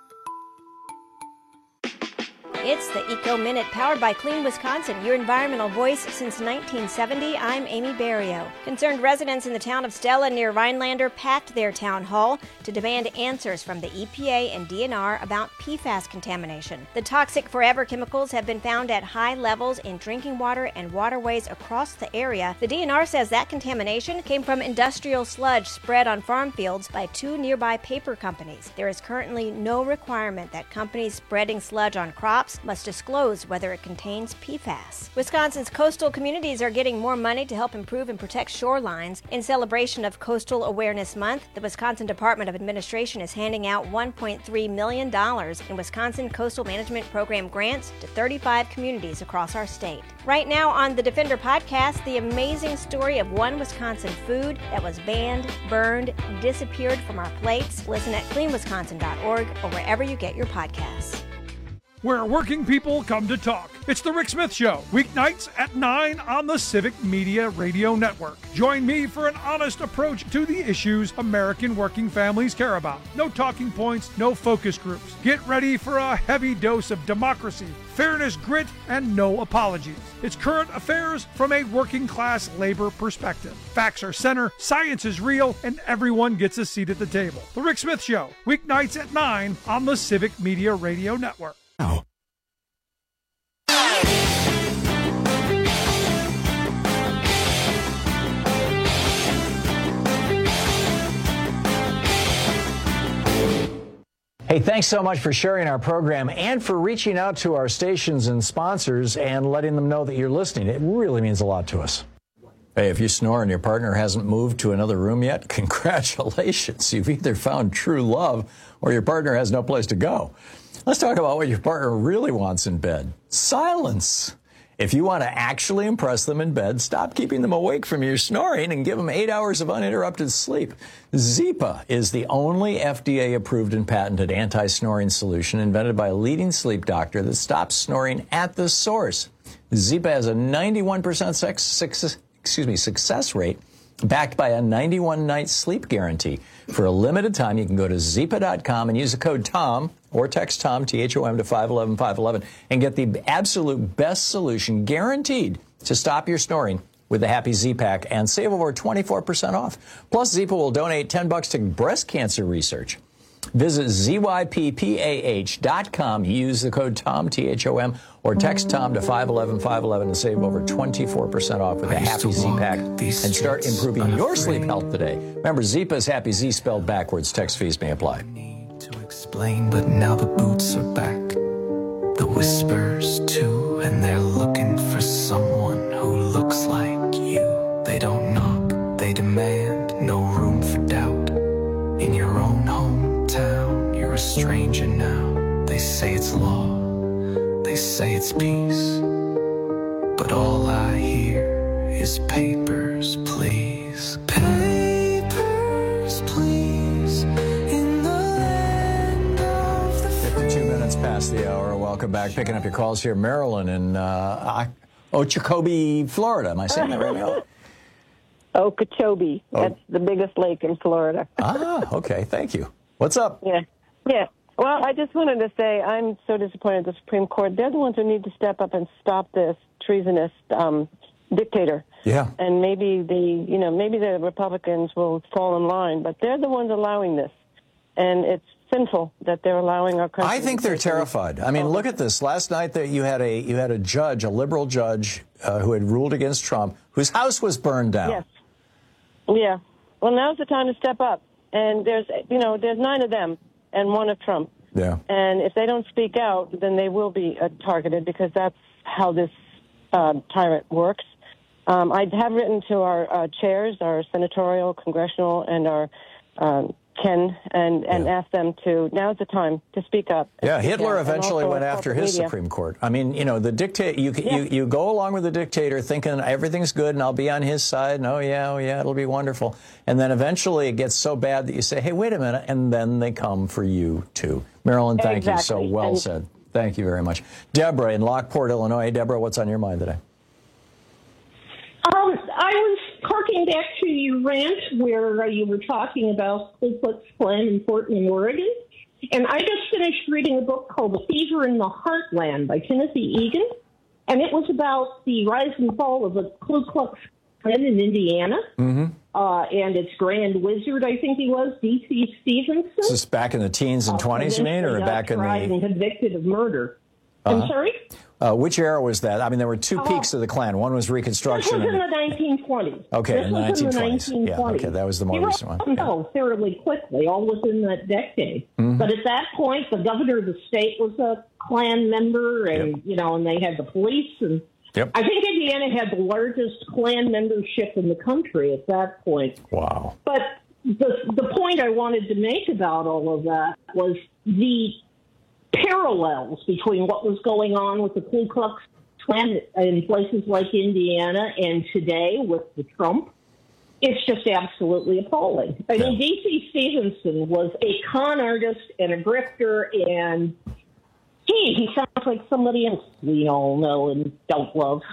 It's the Eco Minute, powered by Clean Wisconsin, your environmental voice since nineteen seventy. I'm Amy Barrio. Concerned residents in the town of Stella near Rhinelander packed their town hall to demand answers from the E P A and D N R about P FAS contamination. The toxic forever chemicals have been found at high levels in drinking water and waterways across the area. The D N R says that contamination came from industrial sludge spread on farm fields by two nearby paper companies. There is currently no requirement that companies spreading sludge on crops must disclose whether it contains P FAS. Wisconsin's coastal communities are getting more money to help improve and protect shorelines. In celebration of Coastal Awareness Month, the Wisconsin Department of Administration is handing out one point three million dollars in Wisconsin Coastal Management Program grants to thirty-five communities across our state. Right now on the Defender podcast, the amazing story of one Wisconsin food that was banned, burned, disappeared from our plates. Listen at clean wisconsin dot org or wherever you get your podcasts. Where working people come to talk. It's the Rick Smith Show, weeknights at nine on the Civic Media Radio Network. Join me for an honest approach to the issues American working families care about. No talking points, no focus groups. Get ready for a heavy dose of democracy, fairness, grit, and no apologies. It's current affairs from a working class labor perspective. Facts are center, science is real, and everyone gets a seat at the table. The Rick Smith Show, weeknights at nine on the Civic Media Radio Network. Now. Hey, thanks so much for sharing our program and for reaching out to our stations and sponsors and letting them know that you're listening. It really means a lot to us. Hey, if you snore and your partner hasn't moved to another room yet, congratulations. You've either found true love or your partner has no place to go. Let's talk about what your partner really wants in bed. Silence. If you want to actually impress them in bed, stop keeping them awake from your snoring and give them eight hours of uninterrupted sleep. Zypa is the only F D A-approved and patented anti-snoring solution invented by a leading sleep doctor that stops snoring at the source. Zypa has a ninety-one percent sex, success, excuse me, success rate, backed by a ninety-one night sleep guarantee. For a limited time, you can go to zypa dot com and use the code TOM or text TOM, T H O M, to five one one, five one one and get the absolute best solution guaranteed to stop your snoring with the Happy Z-Pack and save over twenty-four percent off. Plus, Zypa will donate ten bucks to breast cancer research. Visit Z Y P P A H dot com. Use the code TOM, T H O M, or text TOM to five one one, five one one and save over twenty-four percent off with the Happy Z-Pack and start improving your sleep health today. Remember, Zypa is Happy Z spelled backwards. Text fees may apply. To explain, but now the boots are back. The whispers, too, and they're looking for someone who looks like you. They don't knock, they demand no room for doubt. In your own hometown, you're a stranger now. They say it's law, they say it's peace, but all I hear is papers, please. Papers, please. In the land of the free. fifty-two minutes past the hour. Welcome back. Picking up your calls here. Marilyn in uh, Okeechobee, Florida. Am I saying that right now? Okeechobee. Oh. That's the biggest lake in Florida. Ah, okay. Thank you. What's up? Yeah. Yeah. Well, I just wanted to say I'm so disappointed in the Supreme Court. They're the ones who need to step up and stop this treasonous um, dictator. Yeah. And maybe the, you know, maybe the Republicans will fall in line, but they're the ones allowing this. And it's sinful that they're allowing our country. I think they're terrified. I mean, look at this. Last night that you had a you had a judge, a liberal judge, uh, who had ruled against Trump, whose house was burned down. Yes. Yeah. Well, now's the time to step up. And there's, you know, there's nine of them and one of Trump. Yeah. And if they don't speak out, then they will be uh, targeted because that's how this uh, tyrant works. Um, I have written to our uh, chairs, our senatorial, congressional, and our um, Ken, and, and Yeah. asked them to, now's the time to speak up. Yeah, Speak Hitler out, and eventually also went our after corporate his media. Supreme Court. I mean, you know, the dictator, you, Yeah. you you go along with the dictator thinking everything's good and I'll be on his side, and oh yeah, oh yeah, it'll be wonderful. And then eventually it gets so bad that you say, hey, wait a minute, and then they come for you too. Marilyn, thank you. So Exactly. well And- said. Thank you very much. Deborah in Lockport, Illinois. Deborah, what's on your mind today? Um, I was harking back to your rant where uh, you were talking about Ku Klux Klan in Portland, Oregon. And I just finished reading a book called The Fever in the Heartland by Timothy Egan. And it was about the rise and fall of the Ku Klux Klan in Indiana. Mm-hmm. Uh, and its grand wizard, I think he was, D C Stevenson. Is this back in the teens and twenties, you mean, or Eventually, uh, back in tried the... and convicted of murder. Uh-huh. I'm sorry? Uh, which era was that? I mean, there were two Oh. peaks of the Klan. One was This was Reconstruction. in and- the nineteen twenties. Okay, this in the was in the nineteen nineteen twenties. Yeah, twenties. okay, that was the more They recent one. wrote them down fairly quickly, all within that decade. Mhm. But at that point, the governor of the state was a Klan member, and you know, and they had the police, and Yep. I think Indiana had the largest Klan membership in the country at that point. Wow. But the the point I wanted to make about all of that was the parallels between what was going on with the Ku Klux Klan in places like Indiana and today with the Trump. It's just absolutely appalling. I mean, D C Stevenson was a con artist and a grifter, and gee, he sounds like somebody else we all know and don't love.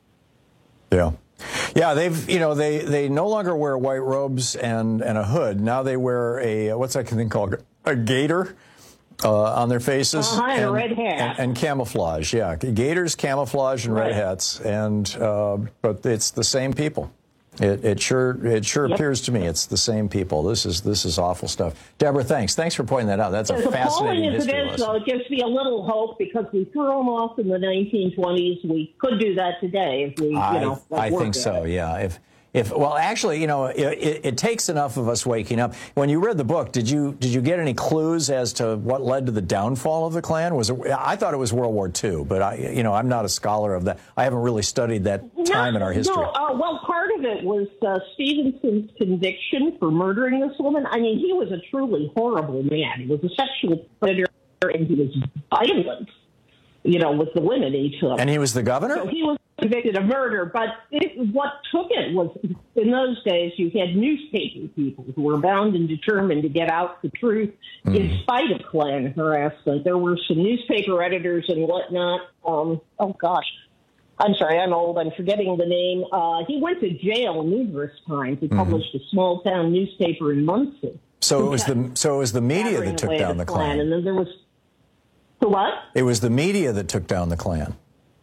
Yeah. Yeah, they've, you know, they, they no longer wear white robes and, and a hood. Now they wear a, what's that thing called? A gaiter uh, on their faces. Uh-huh, and a red hat. And, and camouflage, yeah. Gaiters, camouflage, and red Right. hats. And, uh, but it's the same people. It, it sure it sure Yep. appears to me it's the same people. This is this is awful stuff. Deborah, thanks. Thanks for pointing that out. That's a As appalling fascinating as it history is, lesson. though, it gives me a little hope because we threw them off in the nineteen twenties. We could do that today if we, you I, know, like I work think at so, it. yeah. If, if well, actually, you know, it, it, it takes enough of us waking up. When you read the book, did you did you get any clues as to what led to the downfall of the Klan? Was it? I thought it was World War Two, but I, you know, I'm not a scholar of that. I haven't really studied that time in our history. No, uh, well, part of it was uh, Stevenson's conviction for murdering this woman. I mean, he was a truly horrible man. He was a sexual predator, and he was violent, you know, with the women he took. And he was the governor? So he was convicted of murder, but it, what took it was, in those days, you had newspaper people who were bound and determined to get out the truth Mm. in spite of Klan harassment. There were some newspaper editors and whatnot. Um, oh, gosh. I'm sorry, I'm old. I'm forgetting the name. Uh, he went to jail numerous times. He Mhm. published a small-town newspaper in Muncie. So it was the so it was the media that took down the Klan. And then there was the what? It was the media that took down the Klan.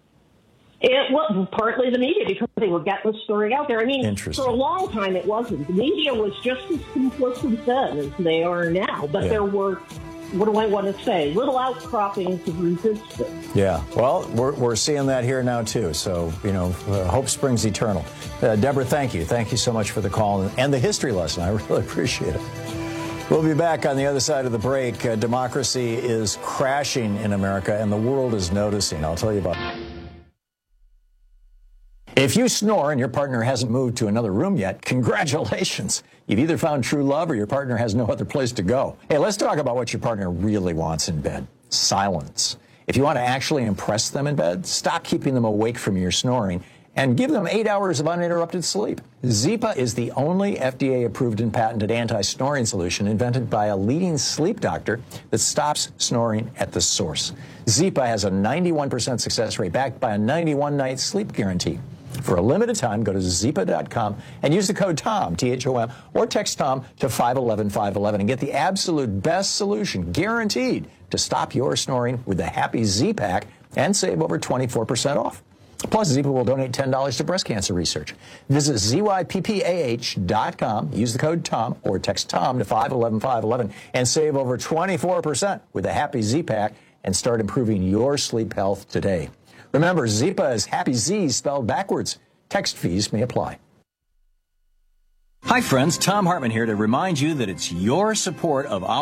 It was partly the media because they were getting the story out there. I mean, Interesting. for a long time it wasn't. The media was just as complicit then as they are now. But Yeah. there were, what do I want to say, little outcroppings of resistance. Yeah, well, we're, we're seeing that here now, too. So, you know, uh, hope springs eternal. Uh, Deborah, thank you. Thank you so much for the call and, and the history lesson. I really appreciate it. We'll be back on the other side of the break. Uh, democracy is crashing in America, and the world is noticing. I'll tell you about it. If you snore and your partner hasn't moved to another room yet, congratulations. You've either found true love or your partner has no other place to go. Hey, let's talk about what your partner really wants in bed. Silence. If you want to actually impress them in bed, stop keeping them awake from your snoring and give them eight hours of uninterrupted sleep. Zipa is the only F D A-approved and patented anti-snoring solution invented by a leading sleep doctor that stops snoring at the source. Zipa has a ninety-one percent success rate backed by a ninety-one night sleep guarantee. For a limited time, go to zipa dot com and use the code TOM, T H O M, or text TOM to five one one, five one one and get the absolute best solution, guaranteed, to stop your snoring with the Happy Z-Pack and save over twenty-four percent off. Plus, Zipa will donate ten dollars to breast cancer research. Visit Z Y P P A H dot com, use the code TOM, or text TOM to five one one, five one one and save over twenty-four percent with the Happy Z-Pack and start improving your sleep health today. Remember, Zipa is Happy Z spelled backwards. Text fees may apply. Hi, friends. Tom Hartman here to remind you that it's your support of our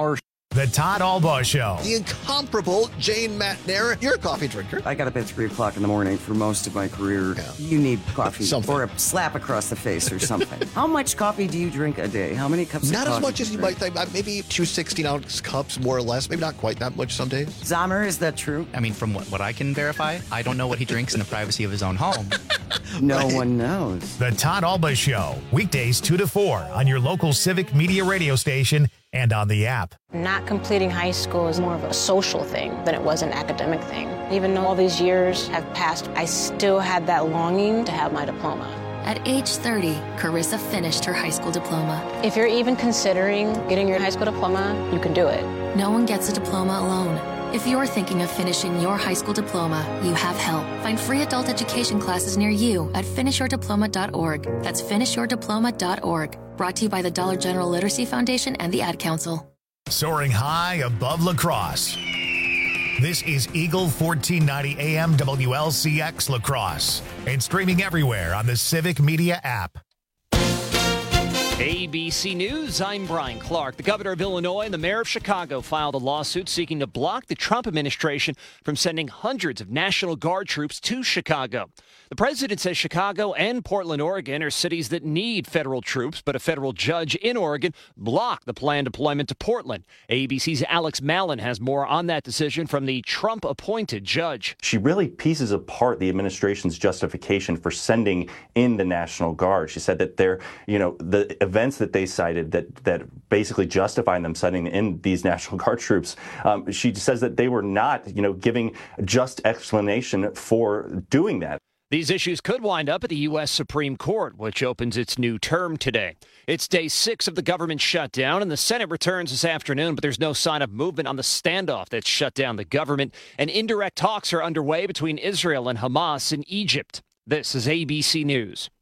The Todd Albaugh Show. The incomparable Jane Matnair. You're a coffee drinker. I got up at three o'clock in the morning for most of my career. Yeah. You need coffee something. Or a slap across the face or something. How much coffee do you drink a day? How many cups not of coffee? Not as much as you drink? might think. Maybe two sixteen-ounce cups, more or less. Maybe not quite that much some days. Zamer, is that true? I mean, from what, what I can verify, I don't know what he drinks in the privacy of his own home. No right. one knows. The Todd Albaugh Show. Weekdays two to four on your local Civic Media radio station and on the app. Not completing high school is more of a social thing than it was an academic thing. Even though all these years have passed, I still had that longing to have my diploma. At age thirty, Carissa finished her high school diploma. If you're even considering getting your high school diploma, you can do it. No one gets a diploma alone. If you're thinking of finishing your high school diploma, you have help. Find free adult education classes near you at finish your diploma dot org. That's finish your diploma dot org. Brought to you by the Dollar General Literacy Foundation and the Ad Council. Soaring high above La Crosse. This is Eagle fourteen ninety A M W L C X La Crosse and streaming everywhere on the Civic Media app. A B C News, I'm Brian Clark. The governor of Illinois and the mayor of Chicago filed a lawsuit seeking to block the Trump administration from sending hundreds of National Guard troops to Chicago. The president says Chicago and Portland, Oregon are cities that need federal troops, but a federal judge in Oregon blocked the planned deployment to Portland. A B C's Alex Mallon has more on that decision from the Trump-appointed judge. She really pieces apart the administration's justification for sending in the National Guard. She said that they're, you know, the events that they cited that that basically justify them sending in these National Guard troops. Um, she says that they were not, you know, giving just explanation for doing that. These issues could wind up at the U S Supreme Court, which opens its new term today. It's day six of the government shutdown, and the Senate returns this afternoon, but there's no sign of movement on the standoff that's shut down the government, and indirect talks are underway between Israel and Hamas in Egypt. This is A B C News.